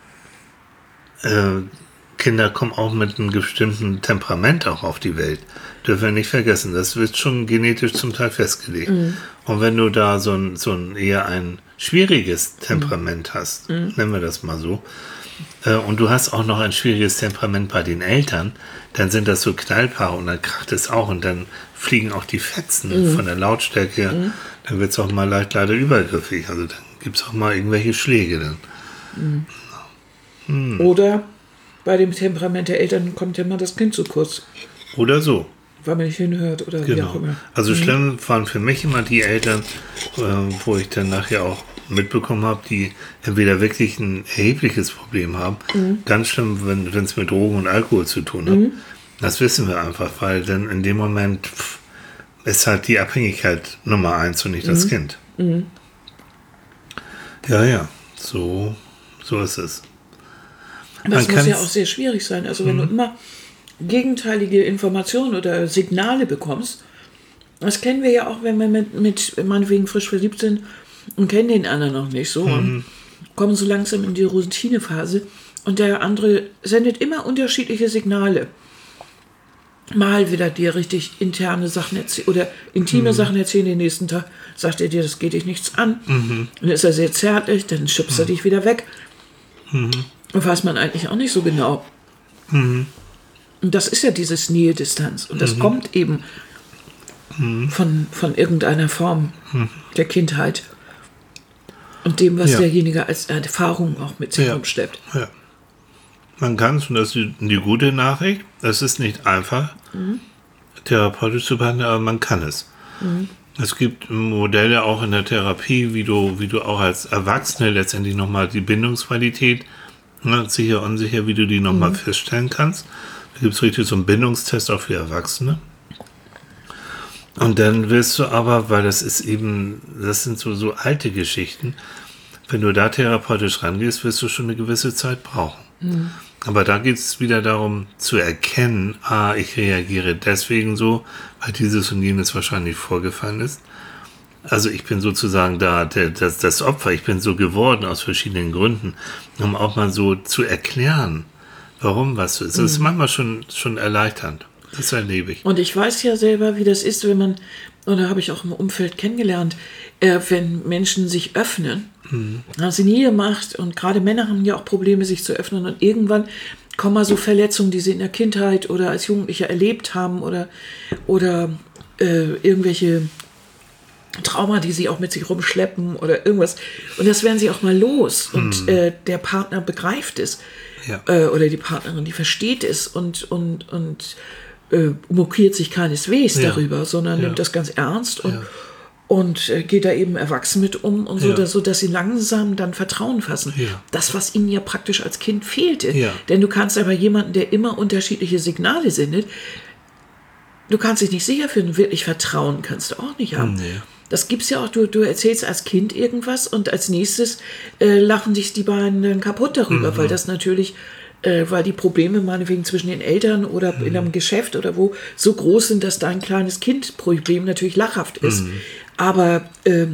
Kinder kommen auch mit einem bestimmten Temperament auch auf die Welt. Dürfen wir nicht vergessen, das wird schon genetisch zum Teil festgelegt. Und wenn du da so ein eher ein schwieriges Temperament hast, nennen wir das mal so, und du hast auch noch ein schwieriges Temperament bei den Eltern, dann sind das so Knallpaare und dann kracht es auch und dann fliegen auch die Fetzen von der Lautstärke her. Dann wird es auch mal leicht leider übergriffig. Also dann gibt es auch mal irgendwelche Schläge dann. Oder bei dem Temperament der Eltern kommt ja mal das Kind zu kurz. Oder so. Weil man nicht hinhört oder wie auch immer. Also schlimm waren für mich immer die Eltern, wo ich dann nachher auch mitbekommen habe, die entweder wirklich ein erhebliches Problem haben. Ganz schlimm, wenn es mit Drogen und Alkohol zu tun hat. Das wissen wir einfach, weil dann in dem Moment ist halt die Abhängigkeit Nummer 1 und nicht das Kind. Ja, so ist es. Das muss ja auch sehr schwierig sein. Also wenn du immer gegenteilige Informationen oder Signale bekommst, das kennen wir ja auch, wenn wir mit meinetwegen frisch verliebt sind und kennen den anderen noch nicht so und kommen so langsam in die Routinephase und der andere sendet immer unterschiedliche Signale. Mal will er dir richtig interne Sachen erzählen oder intime Sachen erzählen, den nächsten Tag sagt er dir, das geht dich nichts an. Dann ist er sehr zärtlich, dann schubst er dich wieder weg. Und weiß man eigentlich auch nicht so genau. Und das ist ja dieses Nähe-Distanz. Und das kommt eben von irgendeiner Form der Kindheit. Und dem, was derjenige als Erfahrung auch mit sich rumschleppt. Ja. Man kann es, und das ist die gute Nachricht, es ist nicht einfach, therapeutisch zu behandeln, aber man kann es. Es gibt Modelle auch in der Therapie, wie du auch als Erwachsene letztendlich nochmal die Bindungsqualität, sicher, unsicher, wie du die nochmal feststellen kannst. Da gibt es richtig so einen Bindungstest auch für Erwachsene. Und dann willst du aber, weil das sind so alte Geschichten, wenn du da therapeutisch rangehst, wirst du schon eine gewisse Zeit brauchen. Aber da geht es wieder darum zu erkennen, ich reagiere deswegen so, weil dieses und jenes wahrscheinlich vorgefallen ist. Also ich bin sozusagen das Opfer, ich bin so geworden aus verschiedenen Gründen, um auch mal so zu erklären, warum was so ist. Das ist manchmal schon erleichternd. Das erlebe ich. Und ich weiß ja selber, wie das ist, wenn man, und da habe ich auch im Umfeld kennengelernt, wenn Menschen sich öffnen, haben sie nie gemacht, und gerade Männer haben ja auch Probleme, sich zu öffnen, und irgendwann kommen mal so Verletzungen, die sie in der Kindheit oder als Jugendliche erlebt haben, oder irgendwelche Trauma, die sie auch mit sich rumschleppen oder irgendwas. Und das werden sie auch mal los. Und der Partner begreift es. Ja. Oder die Partnerin, die versteht es und mokiert sich keineswegs darüber, sondern nimmt das ganz ernst und geht da eben erwachsen mit um und so, dass sie langsam dann Vertrauen fassen. Ja. Das, was ihnen ja praktisch als Kind fehlte. Ja. Denn du kannst aber jemanden, der immer unterschiedliche Signale sendet, du kannst dich nicht sicher fühlen, wirklich Vertrauen kannst du auch nicht haben. Nee. Das gibt's ja auch, du erzählst als Kind irgendwas und als nächstes lachen sich die beiden dann kaputt darüber, weil das natürlich, weil die Probleme meinetwegen zwischen den Eltern oder in einem Geschäft oder wo so groß sind, dass dein kleines Kind-Problem natürlich lachhaft ist. Aber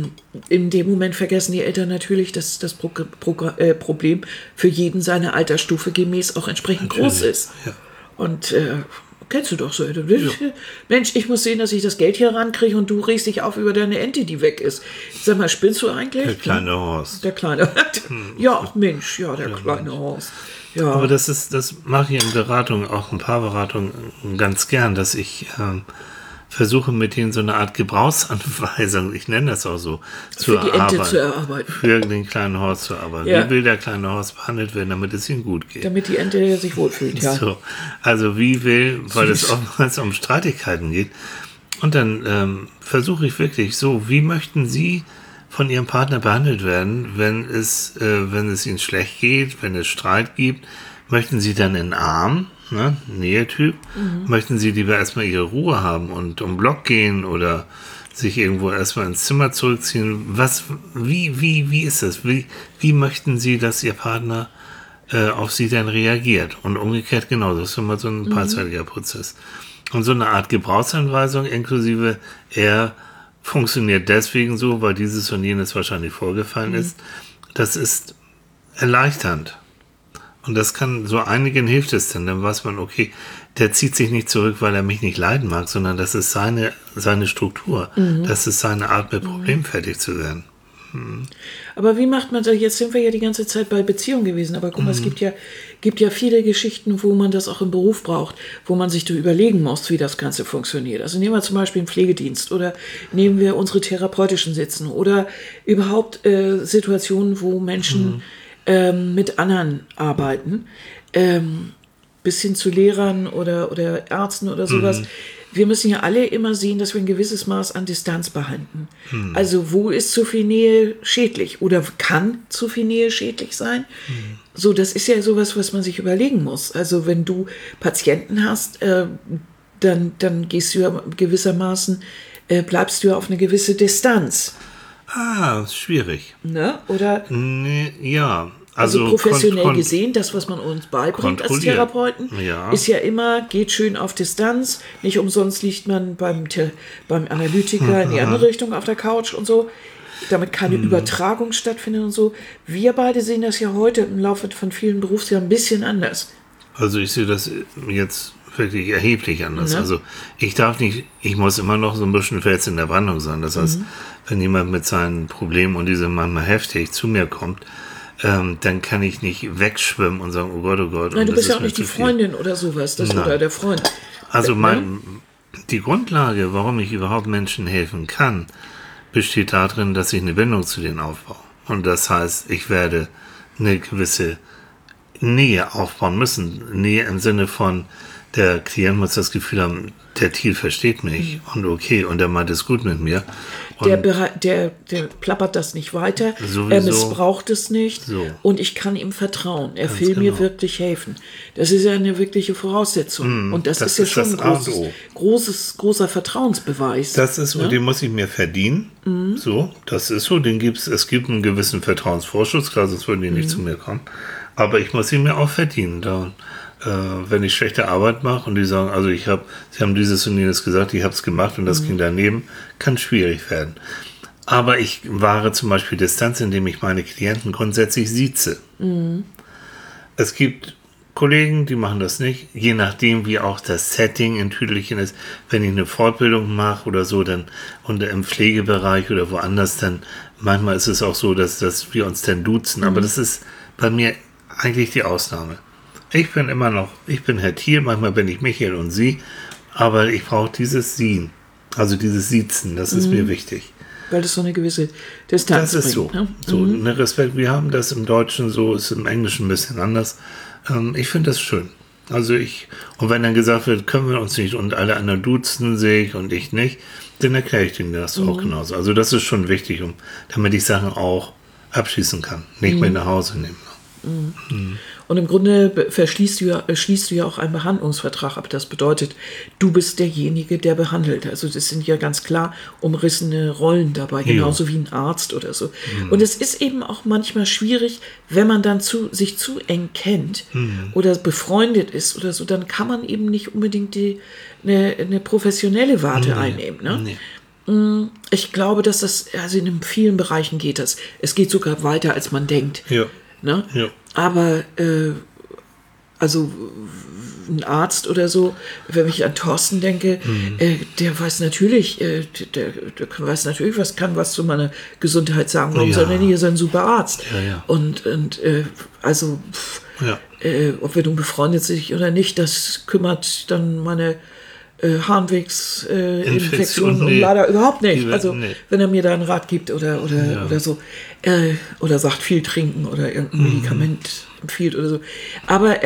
in dem Moment vergessen die Eltern natürlich, dass das Problem für jeden seiner Altersstufe gemäß auch entsprechend groß ist. Ja. Und kennst du doch so. Mensch, ich muss sehen, dass ich das Geld hier rankriege und du regst dich auf über deine Ente, die weg ist. Sag mal, spinnst du eigentlich? Der kleine Horst. Der kleine. Ja, Mensch, ja, der kleine Horst. Ja. Aber das mache ich in Beratungen, auch in Paarberatungen ganz gern, dass ich versuche mit denen so eine Art Gebrauchsanweisung, ich nenne das auch so, für die Ente zu erarbeiten. Für den kleinen Horst zu arbeiten. Ja. Wie will der kleine Horst behandelt werden, damit es ihm gut geht? Damit die Ente sich wohlfühlt, ja. So, also weil es oftmals um Streitigkeiten geht. Und dann versuche ich wirklich so, wie möchten Sie von Ihrem Partner behandelt werden, wenn es Ihnen schlecht geht, wenn es Streit gibt? Möchten Sie dann in den Arm, ne, Nähetyp? Möchten Sie lieber erstmal Ihre Ruhe haben und um Block gehen oder sich irgendwo erstmal ins Zimmer zurückziehen? Wie ist das? Wie möchten Sie, dass Ihr Partner auf Sie dann reagiert? Und umgekehrt genauso. Das ist immer so ein paarzeitiger Prozess. Und so eine Art Gebrauchsanweisung inklusive funktioniert deswegen so, weil dieses und jenes wahrscheinlich vorgefallen ist. Das ist erleichternd. Und das kann, so einigen hilft es dann weiß man, okay, der zieht sich nicht zurück, weil er mich nicht leiden mag, sondern das ist seine Struktur. Das ist seine Art, mit Problemen fertig zu werden. Aber wie macht man das? Jetzt sind wir ja die ganze Zeit bei Beziehungen gewesen, aber guck mal, es gibt ja viele Geschichten, wo man das auch im Beruf braucht, wo man sich überlegen muss, wie das Ganze funktioniert. Also nehmen wir zum Beispiel einen Pflegedienst oder nehmen wir unsere therapeutischen Sitzen oder überhaupt Situationen, wo Menschen mit anderen arbeiten, bis hin zu Lehrern oder Ärzten oder sowas. Wir müssen ja alle immer sehen, dass wir ein gewisses Maß an Distanz behalten. Also wo ist zu viel Nähe schädlich oder kann zu viel Nähe schädlich sein? So, das ist ja sowas, was man sich überlegen muss. Also wenn du Patienten hast, dann gehst du ja gewissermaßen, bleibst du ja auf eine gewisse Distanz. Ist schwierig. Ne? Oder? Nee, ja. Also professionell gesehen, das, was man uns beibringt als Therapeuten, ist ja immer, geht schön auf Distanz. Nicht umsonst liegt man beim Analytiker in die andere Richtung auf der Couch und so, damit keine Übertragung stattfindet und so. Wir beide sehen das ja heute im Laufe von vielen Berufsjahren ein bisschen anders. Also ich sehe das jetzt wirklich erheblich anders. Ne? Also ich muss immer noch so ein bisschen Fels in der Brandung sein. Das heißt, wenn jemand mit seinen Problemen und die sind manchmal heftig zu mir kommt, dann kann ich nicht wegschwimmen und sagen, oh Gott, oh Gott. Nein, du bist ja auch nicht die Freundin oder sowas, oder der Freund. Also die Grundlage, warum ich überhaupt Menschen helfen kann, besteht darin, dass ich eine Bindung zu denen aufbaue. Und das heißt, ich werde eine gewisse Nähe aufbauen müssen. Nähe im Sinne von, der Klient muss das Gefühl haben, der Thiel versteht mich und okay, und der meint es gut mit mir. Der plappert das nicht weiter, sowieso, er missbraucht es nicht und ich kann ihm vertrauen. Er will mir wirklich helfen. Das ist ja eine wirkliche Voraussetzung. Und das ist ja schon ein großer Vertrauensbeweis. Das ist, und den muss ich mir verdienen. So, das ist so. Es gibt einen gewissen Vertrauensvorschuss, klar, sonst würden die nicht zu mir kommen. Aber ich muss ihn mir auch verdienen. Wenn ich schlechte Arbeit mache und die sagen, also Sie haben dieses und jenes gesagt, ich habe es gemacht und das ging daneben, kann schwierig werden. Aber ich wahre zum Beispiel Distanz, indem ich meine Klienten grundsätzlich sieze. Es gibt Kollegen, die machen das nicht, je nachdem, wie auch das Setting in Tüdelchen ist. Wenn ich eine Fortbildung mache oder so, dann und im Pflegebereich oder woanders, dann manchmal ist es auch so, dass wir uns dann duzen. Aber das ist bei mir eigentlich die Ausnahme. Ich bin Herr Thiel, manchmal bin ich Michael und Sie, aber ich brauche dieses Sie, also dieses Siezen, das ist mir wichtig. Weil das so eine gewisse Distanz das ist bringt. so. Ne? So, ne, Respekt, wir haben das im Deutschen so, ist im Englischen ein bisschen anders. Ich finde das schön. Und wenn dann gesagt wird, können wir uns nicht und alle anderen duzen sich und ich nicht, dann erkläre ich denen das auch genauso. Also das ist schon wichtig, damit ich Sachen auch abschließen kann, nicht mehr nach Hause nehmen. Und im Grunde schließt du ja auch einen Behandlungsvertrag ab. Das bedeutet, du bist derjenige, der behandelt. Also das sind ja ganz klar umrissene Rollen dabei, genauso wie ein Arzt oder so. Und es ist eben auch manchmal schwierig, wenn man dann sich zu eng kennt oder befreundet ist oder so, dann kann man eben nicht unbedingt eine professionelle Warte einnehmen. Ne? Nee. Ich glaube, dass also in vielen Bereichen geht das. Es geht sogar weiter, als man denkt. Ja. Ne? Ja. Aber also ein Arzt oder so, wenn ich an Thorsten denke, der weiß natürlich, was zu meiner Gesundheit sagen. Warum soll er hier so ein super Arzt? Ja. Und ob wir nun befreundet sind oder nicht, das kümmert dann meine Harnwegsinfektion leider überhaupt nicht. Wenn er mir da einen Rat gibt oder so. Oder sagt, viel trinken oder irgendein Medikament empfiehlt oder so. Aber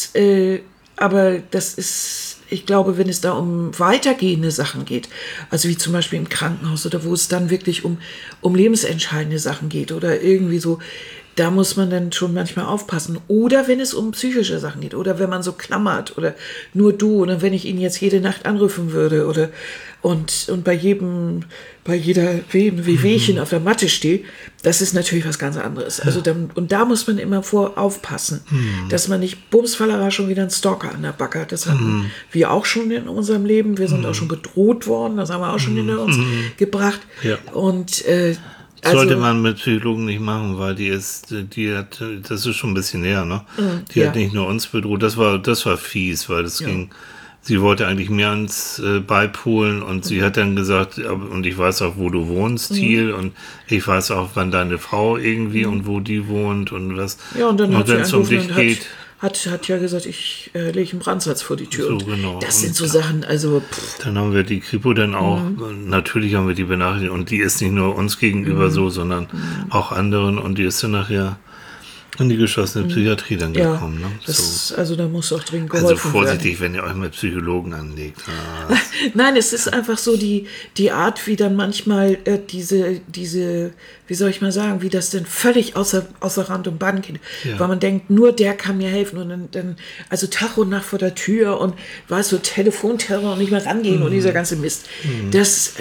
das ist, ich glaube, wenn es da um weitergehende Sachen geht, also wie zum Beispiel im Krankenhaus oder wo es dann wirklich um lebensentscheidende Sachen geht oder irgendwie so, da muss man dann schon manchmal aufpassen. Oder wenn es um psychische Sachen geht oder wenn man so klammert oder nur du oder wenn ich ihn jetzt jede Nacht anrufen würde und bei jeder Wehwehchen auf der Matte stehe, das ist natürlich was ganz anderes. Also da muss man immer aufpassen, dass man nicht bumsfallerer schon wieder einen Stalker an der Backe hat. Das hatten wir auch schon in unserem Leben. Wir sind auch schon bedroht worden. Das haben wir auch schon hinter uns gebracht. Ja. Und sollte man mit Psychologen nicht machen, weil das ist schon ein bisschen näher, ne? Die hat nicht nur uns bedroht, das war fies, weil das ging, sie wollte eigentlich mir ans beipulen und sie hat dann gesagt, und ich weiß auch, wo du wohnst, Thiel, und ich weiß auch, wann deine Frau irgendwie und wo die wohnt und was. Ja, und dann wenn es um dich geht. Hat ja gesagt, ich lege einen Brandsatz vor die Tür. So, genau. Das sind so Sachen, also... Dann haben wir die Kripo dann auch, natürlich haben wir die benachrichtigt und die ist nicht nur uns gegenüber so, sondern auch anderen und die ist dann nachher in die geschlossene Psychiatrie dann gekommen. Ne? Also da muss auch dringend geholfen werden. Also vorsichtig, wenn ihr euch mit Psychologen anlegt. Nein, es ist einfach so die Art, wie dann manchmal diese, wie soll ich mal sagen, wie das denn völlig außer Rand und Band geht. Weil man denkt, nur der kann mir helfen und dann also Tag und Nacht vor der Tür und weißt du, Telefonterror und nicht mehr rangehen und dieser ganze Mist. Das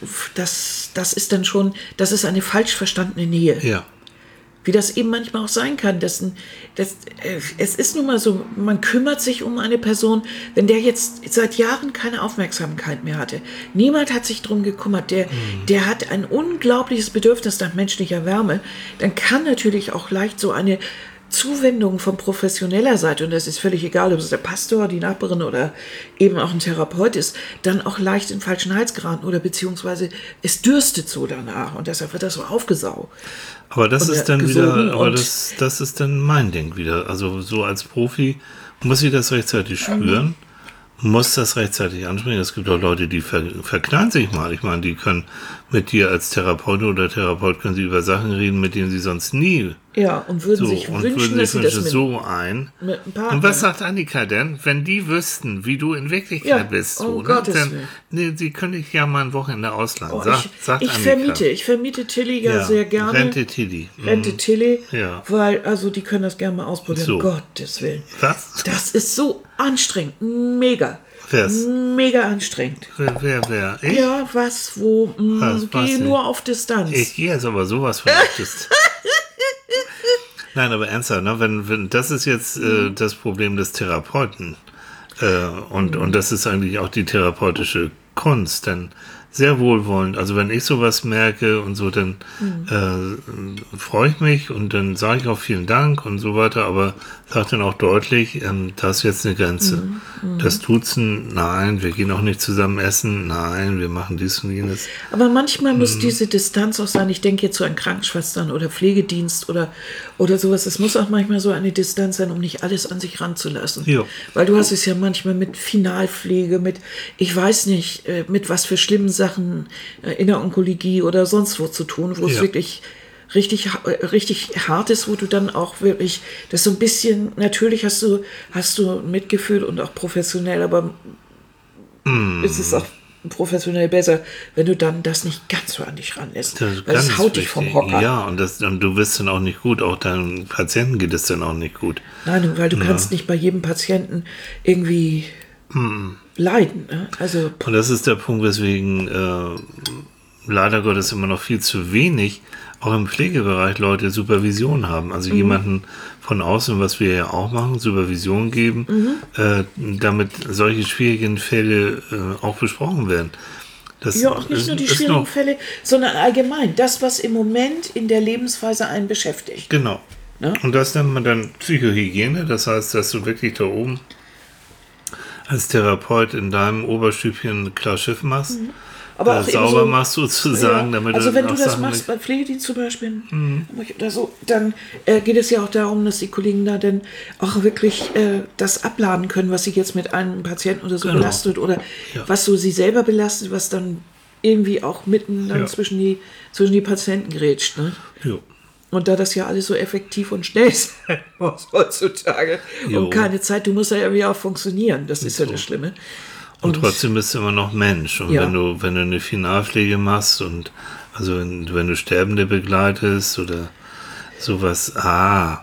ist dann schon, das ist eine falsch verstandene Nähe. Ja. Wie das eben manchmal auch sein kann. Es ist nun mal so, man kümmert sich um eine Person, wenn der jetzt seit Jahren keine Aufmerksamkeit mehr hatte. Niemand hat sich drum gekümmert. Der hat ein unglaubliches Bedürfnis nach menschlicher Wärme. Dann kann natürlich auch leicht so eine Zuwendung von professioneller Seite, und das ist völlig egal, ob es der Pastor, die Nachbarin oder eben auch ein Therapeut ist, dann auch leicht in den falschen Hals geraten oder beziehungsweise es dürstet so danach und deshalb wird das so aufgesaugt. Aber das ist dann wieder, das ist dann mein Ding wieder. Also so als Profi muss ich das rechtzeitig spüren, muss das rechtzeitig ansprechen. Es gibt auch Leute, die verknallen sich mal. Ich meine, die können mit dir als Therapeut oder Therapeut können sie über Sachen reden, mit denen sie sonst nie. Ja, und würden sich wünschen, dass sie das mit einem Partner. Und was sagt Annika denn, wenn die wüssten, wie du in Wirklichkeit bist? So, sie können dich ja mal ein Wochenende ausleihen. Sagt Annika. Ich vermiete Tilly sehr gerne. Rente Tilly. Weil, also die können das gerne mal ausprobieren. So. Gottes Willen. Was? Das ist so anstrengend. Mega. Mega anstrengend. Wer? Ich? Ja, wo? Gehe nur auf Distanz. Ich gehe jetzt aber sowas von auf Distanz. Nein, aber ernsthaft, ne? Wenn das ist jetzt das Problem des Therapeuten und das ist eigentlich auch die therapeutische Kunst, denn sehr wohlwollend. Also wenn ich sowas merke und so, dann freue ich mich und dann sage ich auch vielen Dank und so weiter, aber sage dann auch deutlich, da ist jetzt eine Grenze. Das Duzen, nein, wir gehen auch nicht zusammen essen, nein, wir machen dies und jenes. Aber manchmal muss diese Distanz auch sein, ich denke jetzt so an Krankenschwestern oder Pflegedienst oder sowas, es muss auch manchmal so eine Distanz sein, um nicht alles an sich ranzulassen. Ja. Weil du hast es ja manchmal mit Finalpflege, mit, ich weiß nicht, mit was für schlimmen Sachen in der Onkologie oder sonst wo zu tun, wo es wirklich richtig hart ist, wo du dann auch wirklich, das so ein bisschen, natürlich hast du Mitgefühl und auch professionell, aber es ist auch professionell besser, wenn du dann das nicht ganz so an dich ranlässt. Das haut dich vom Hocker. Ja, und du wirst dann auch nicht gut, auch deinem Patienten geht es dann auch nicht gut. Nein, weil du kannst nicht bei jedem Patienten irgendwie leiden. Ne? Also, und das ist der Punkt, weswegen leider Gottes immer noch viel zu wenig auch im Pflegebereich Leute Supervision haben. Also jemanden von außen, was wir ja auch machen, Supervision geben, damit solche schwierigen Fälle auch besprochen werden. Das ja, auch nicht nur die schwierigen Fälle, sondern allgemein das, was im Moment in der Lebensweise einen beschäftigt. Genau. Ne? Und das nennt man dann Psychohygiene. Das heißt, dass du wirklich da oben als Therapeut in deinem Oberstübchen klar Schiff machst. Aber auch sauber machst sozusagen, ja, damit also wenn du das Sachen machst bei Pflegedienst zum Beispiel oder so, dann geht es ja auch darum, dass die Kollegen da dann auch wirklich das abladen können, was sie jetzt mit einem Patienten oder so belastet oder was so sie selber belastet, was dann irgendwie auch mitten dann zwischen die Patienten grätscht. Ne? Ja. Und da das ja alles so effektiv und schnell sein muss heutzutage und keine Zeit, du musst ja irgendwie auch funktionieren, das ist ja das Schlimme. Und trotzdem bist du immer noch Mensch. Und wenn du eine Finalpflege machst und also wenn du Sterbende begleitest oder sowas, da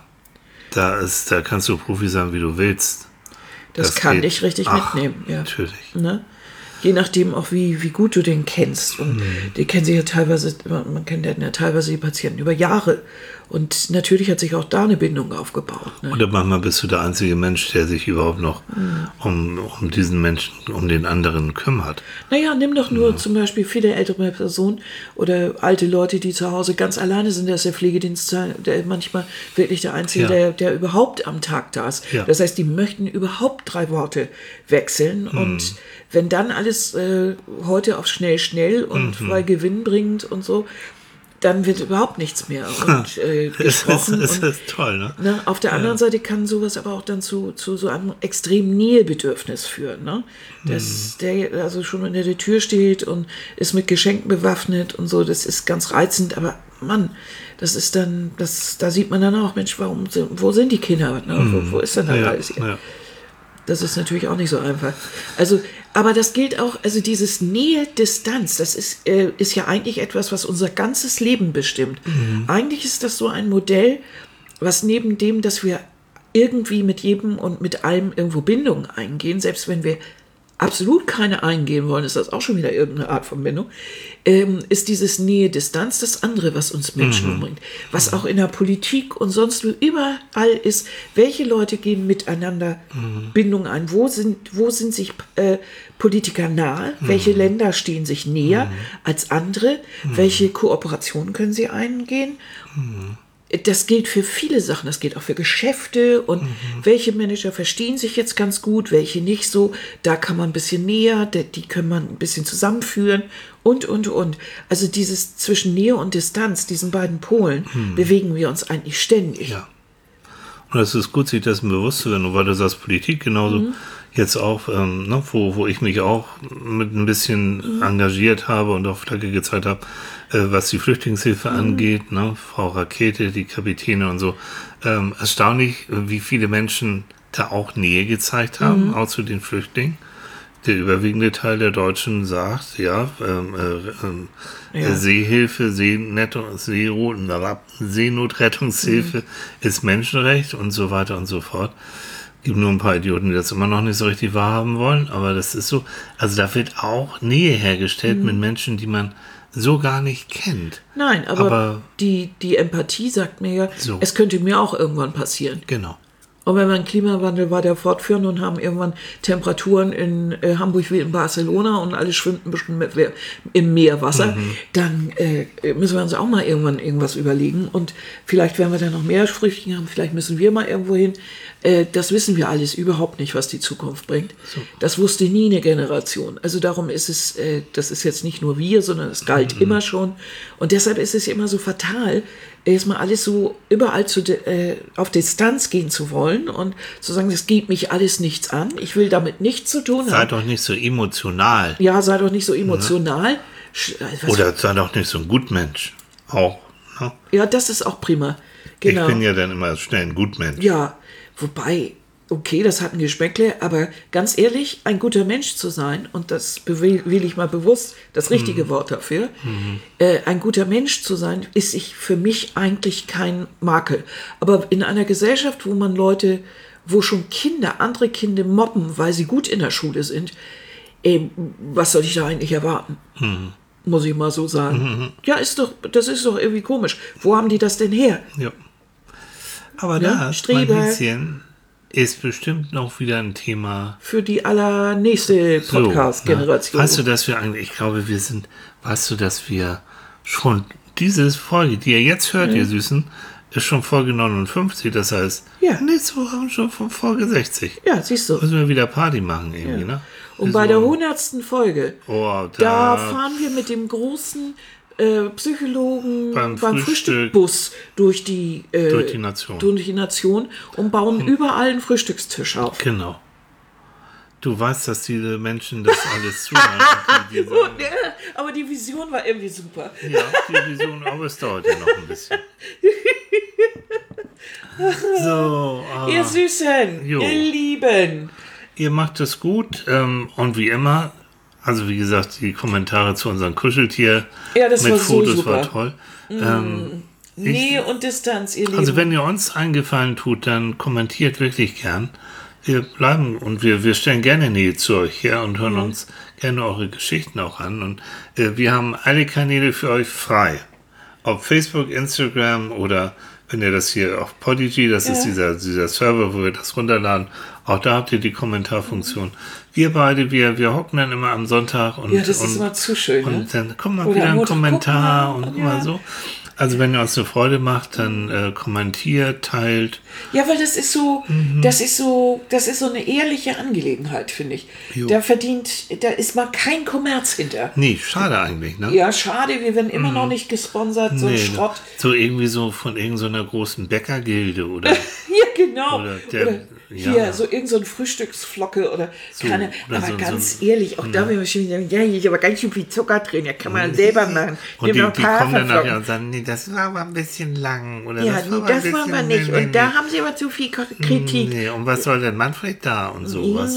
kannst du Profi sein, wie du willst. Das kann dich richtig mitnehmen. Ja. Natürlich. Ne? Je nachdem auch, wie gut du den kennst. Und die kennen sich ja teilweise, man kennt ja teilweise die Patienten über Jahre. Und natürlich hat sich auch da eine Bindung aufgebaut. Ne? Oder manchmal bist du der einzige Mensch, der sich überhaupt noch um diesen Menschen, um den anderen kümmert. Naja, nimm doch nur zum Beispiel viele ältere Personen oder alte Leute, die zu Hause ganz alleine sind. Da ist der Pflegedienst der manchmal wirklich der Einzige, der überhaupt am Tag da ist. Ja. Das heißt, die möchten überhaupt 3 Worte wechseln. Und wenn dann alles heute auf schnell und weil gewinnbringend und so, dann wird überhaupt nichts mehr gesprochen. Das ist toll, ne? Ne? Auf der anderen Seite kann sowas aber auch dann zu so einem extremen Nähebedürfnis führen. Ne? Dass der also schon unter der Tür steht und ist mit Geschenken bewaffnet und so, das ist ganz reizend, aber Mann, das ist dann, da sieht man dann auch, Mensch, wo sind die Kinder? Ne? Wo ist denn das alles hier? Ja. Das ist natürlich auch nicht so einfach. Also, aber das gilt auch, also dieses Nähe-Distanz, das ist ja eigentlich etwas, was unser ganzes Leben bestimmt. Eigentlich ist das so ein Modell, was neben dem, dass wir irgendwie mit jedem und mit allem irgendwo Bindungen eingehen, selbst wenn wir absolut keine eingehen wollen, ist das auch schon wieder irgendeine Art von Bindung, ist dieses Nähe-Distanz das andere, was uns Menschen umbringt. Was auch in der Politik und sonst überall ist, welche Leute gehen miteinander Bindung ein, wo sind sich Politiker nahe, welche Länder stehen sich näher als andere, welche Kooperationen können sie eingehen. Das gilt für viele Sachen, das gilt auch für Geschäfte und welche Manager verstehen sich jetzt ganz gut, welche nicht so, da kann man ein bisschen näher, die können man ein bisschen zusammenführen und. Also dieses zwischen Nähe und Distanz, diesen beiden Polen, bewegen wir uns eigentlich ständig. Ja. Und es ist gut, sich dessen bewusst zu werden, weil du sagst, Politik genauso jetzt auch, wo ich mich auch mit ein bisschen engagiert habe und auch Flagge gezeigt habe, was die Flüchtlingshilfe angeht, ne? Frau Rakete, die Kapitäne und so. Erstaunlich, wie viele Menschen da auch Nähe gezeigt haben, auch zu den Flüchtlingen. Der überwiegende Teil der Deutschen sagt, Seehilfe, Seenotrettungshilfe ist Menschenrecht und so weiter und so fort. Es gibt nur ein paar Idioten, die das immer noch nicht so richtig wahrhaben wollen, aber das ist so. Also da wird auch Nähe hergestellt mit Menschen, die man so gar nicht kennt. Nein, aber die Empathie sagt mir ja, es könnte mir auch irgendwann passieren. Genau. Und wenn wir den Klimawandel weiter fortführen und haben irgendwann Temperaturen in Hamburg wie in Barcelona und alles schwimmt ein bisschen im Meerwasser, dann müssen wir uns auch mal irgendwann irgendwas überlegen. Und vielleicht werden wir dann noch mehr Früchtlinge haben, vielleicht müssen wir mal irgendwo hin. Das wissen wir alles überhaupt nicht, was die Zukunft bringt. So. Das wusste nie eine Generation. Also darum ist es, das ist jetzt nicht nur wir, sondern es galt immer schon. Und deshalb ist es immer so fatal, erstmal alles so überall auf Distanz gehen zu wollen und zu sagen, das geht mich alles nichts an. Ich will damit nichts zu tun haben. Sei doch nicht so emotional. Ja, sei doch nicht so emotional. Oder sei doch nicht so ein Gutmensch. Auch. Ne? Ja, das ist auch prima. Genau. Ich bin ja dann immer schnell ein Gutmensch. Ja, wobei, okay, das hat ein Geschmäckle, aber ganz ehrlich, ein guter Mensch zu sein, und das wähle ich mal bewusst, das richtige Wort dafür, ein guter Mensch zu sein, ist für mich eigentlich kein Makel. Aber in einer Gesellschaft, wo man Leute, wo schon andere Kinder mobben, weil sie gut in der Schule sind, was soll ich da eigentlich erwarten? Muss ich mal so sagen. Ja, das ist doch irgendwie komisch. Wo haben die das denn her? Ja. Aber Ja, das, Streber. mein Häschen, ist bestimmt noch wieder ein Thema. Für die allernächste Podcast-Generation. Weißt du, dass wir eigentlich, ich glaube, weißt du, dass wir schon diese Folge, die ihr jetzt hört, ihr Süßen, ist schon Folge 59, das heißt, nächste Woche haben wir schon von Folge 60. Ja, siehst du. Müssen wir wieder Party machen irgendwie, ne? Und bei der 100. Folge, da da fahren wir mit dem großen Psychologen beim Frühstückbus durch die Nation und bauen überall einen Frühstückstisch auf. Genau. Du weißt, dass diese Menschen das alles zuhören. Aber die Vision war irgendwie super. Ja, die Vision, aber es dauert ja noch ein bisschen. So, Ihr Süßen, jo. ihr Lieben. Ihr macht es gut und wie immer, also wie gesagt, die Kommentare zu unserem Kuscheltier Das mit war so Fotos super. war toll. Nähe und Distanz, ihr Lieben. Also wenn ihr uns einen Gefallen tut, dann kommentiert wirklich gern. Wir bleiben und wir stellen gerne Nähe zu euch her und hören uns gerne eure Geschichten auch an. Und wir haben alle Kanäle für euch frei. Ob Facebook, Instagram oder wenn ihr das hier auf Podigy, das ist dieser Server, wo wir das runterladen, auch da habt ihr die Kommentarfunktion. Wir beide, wir hocken dann immer am Sonntag und das ist immer zu schön. Und dann kommt mal Oder wieder ein Mutter, Kommentar guck mal, und immer so. Also wenn ihr uns eine Freude macht, dann kommentiert, teilt. Ja, weil das ist so, das ist so eine ehrliche Angelegenheit, finde ich. Jo. Da ist mal kein Kommerz hinter. Nee, schade eigentlich, ne? Ja, schade, wir werden immer noch nicht gesponsert, so ein Schrott. So irgendwie so von irgendeiner großen Bäckergilde oder Ja, genau. Oder hier, so irgend so ein Frühstücksflocke oder keine. oder Aber so- ganz ehrlich, auch da werden wir schon sagen, ja, hier ist aber ganz schön viel Zucker drin, ja, kann man selber machen. und die Nimm noch kommen dann nachher Haferflocken. und sagen, nee, das war aber ein bisschen lang. Oder Ja, das war nee, aber ein das wollen wir bisschen- nicht. nee, Und da nee. haben sie aber zu viel Kritik. Nee, und was soll denn Manfred da und sowas?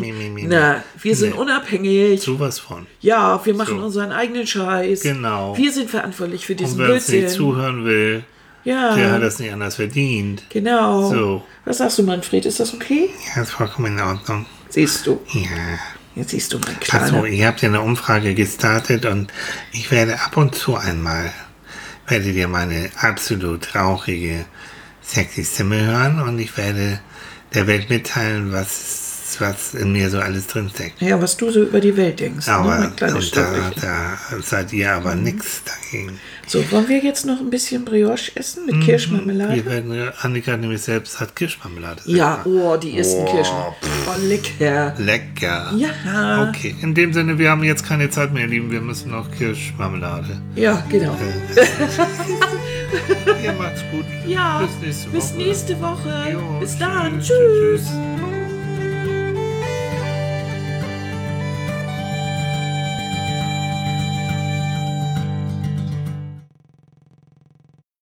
Na, wir sind unabhängig. Sowas von. Ja, wir machen So. unseren eigenen Scheiß. Genau. Wir sind verantwortlich für Und diesen wer uns nicht Blödsinn. zuhören will, Ja, der hat das nicht anders verdient. genau. So. Was sagst du, Manfred? Ist das okay? Ja, ist vollkommen in Ordnung. Siehst du. Ja. Jetzt siehst du, mein Achso, Kleiner. ihr habt ja eine Umfrage gestartet und ich werde ab und zu einmal, werdet ihr meine absolut traurige, sexy Stimme hören und ich werde der Welt mitteilen, was in mir so alles drin steckt. Ja, was du so über die Welt denkst. Aber ne, mein kleines und da Stoffwichtel. seid ihr aber nix dagegen. So, wollen wir jetzt noch ein bisschen Brioche essen mit Kirschmarmelade? Wir werden, Annika nämlich selbst hat Kirschmarmelade. Ja, die ersten Kirschen. Oh, lecker. Lecker. Ja. Okay, in dem Sinne, wir haben jetzt keine Zeit mehr, ihr Lieben. Wir müssen noch Kirschmarmelade. Ja, genau. Ihr macht's gut. Ja, Bis nächste Woche. bis nächste Woche. Jo, Bis dann. tschüss. Tschüss.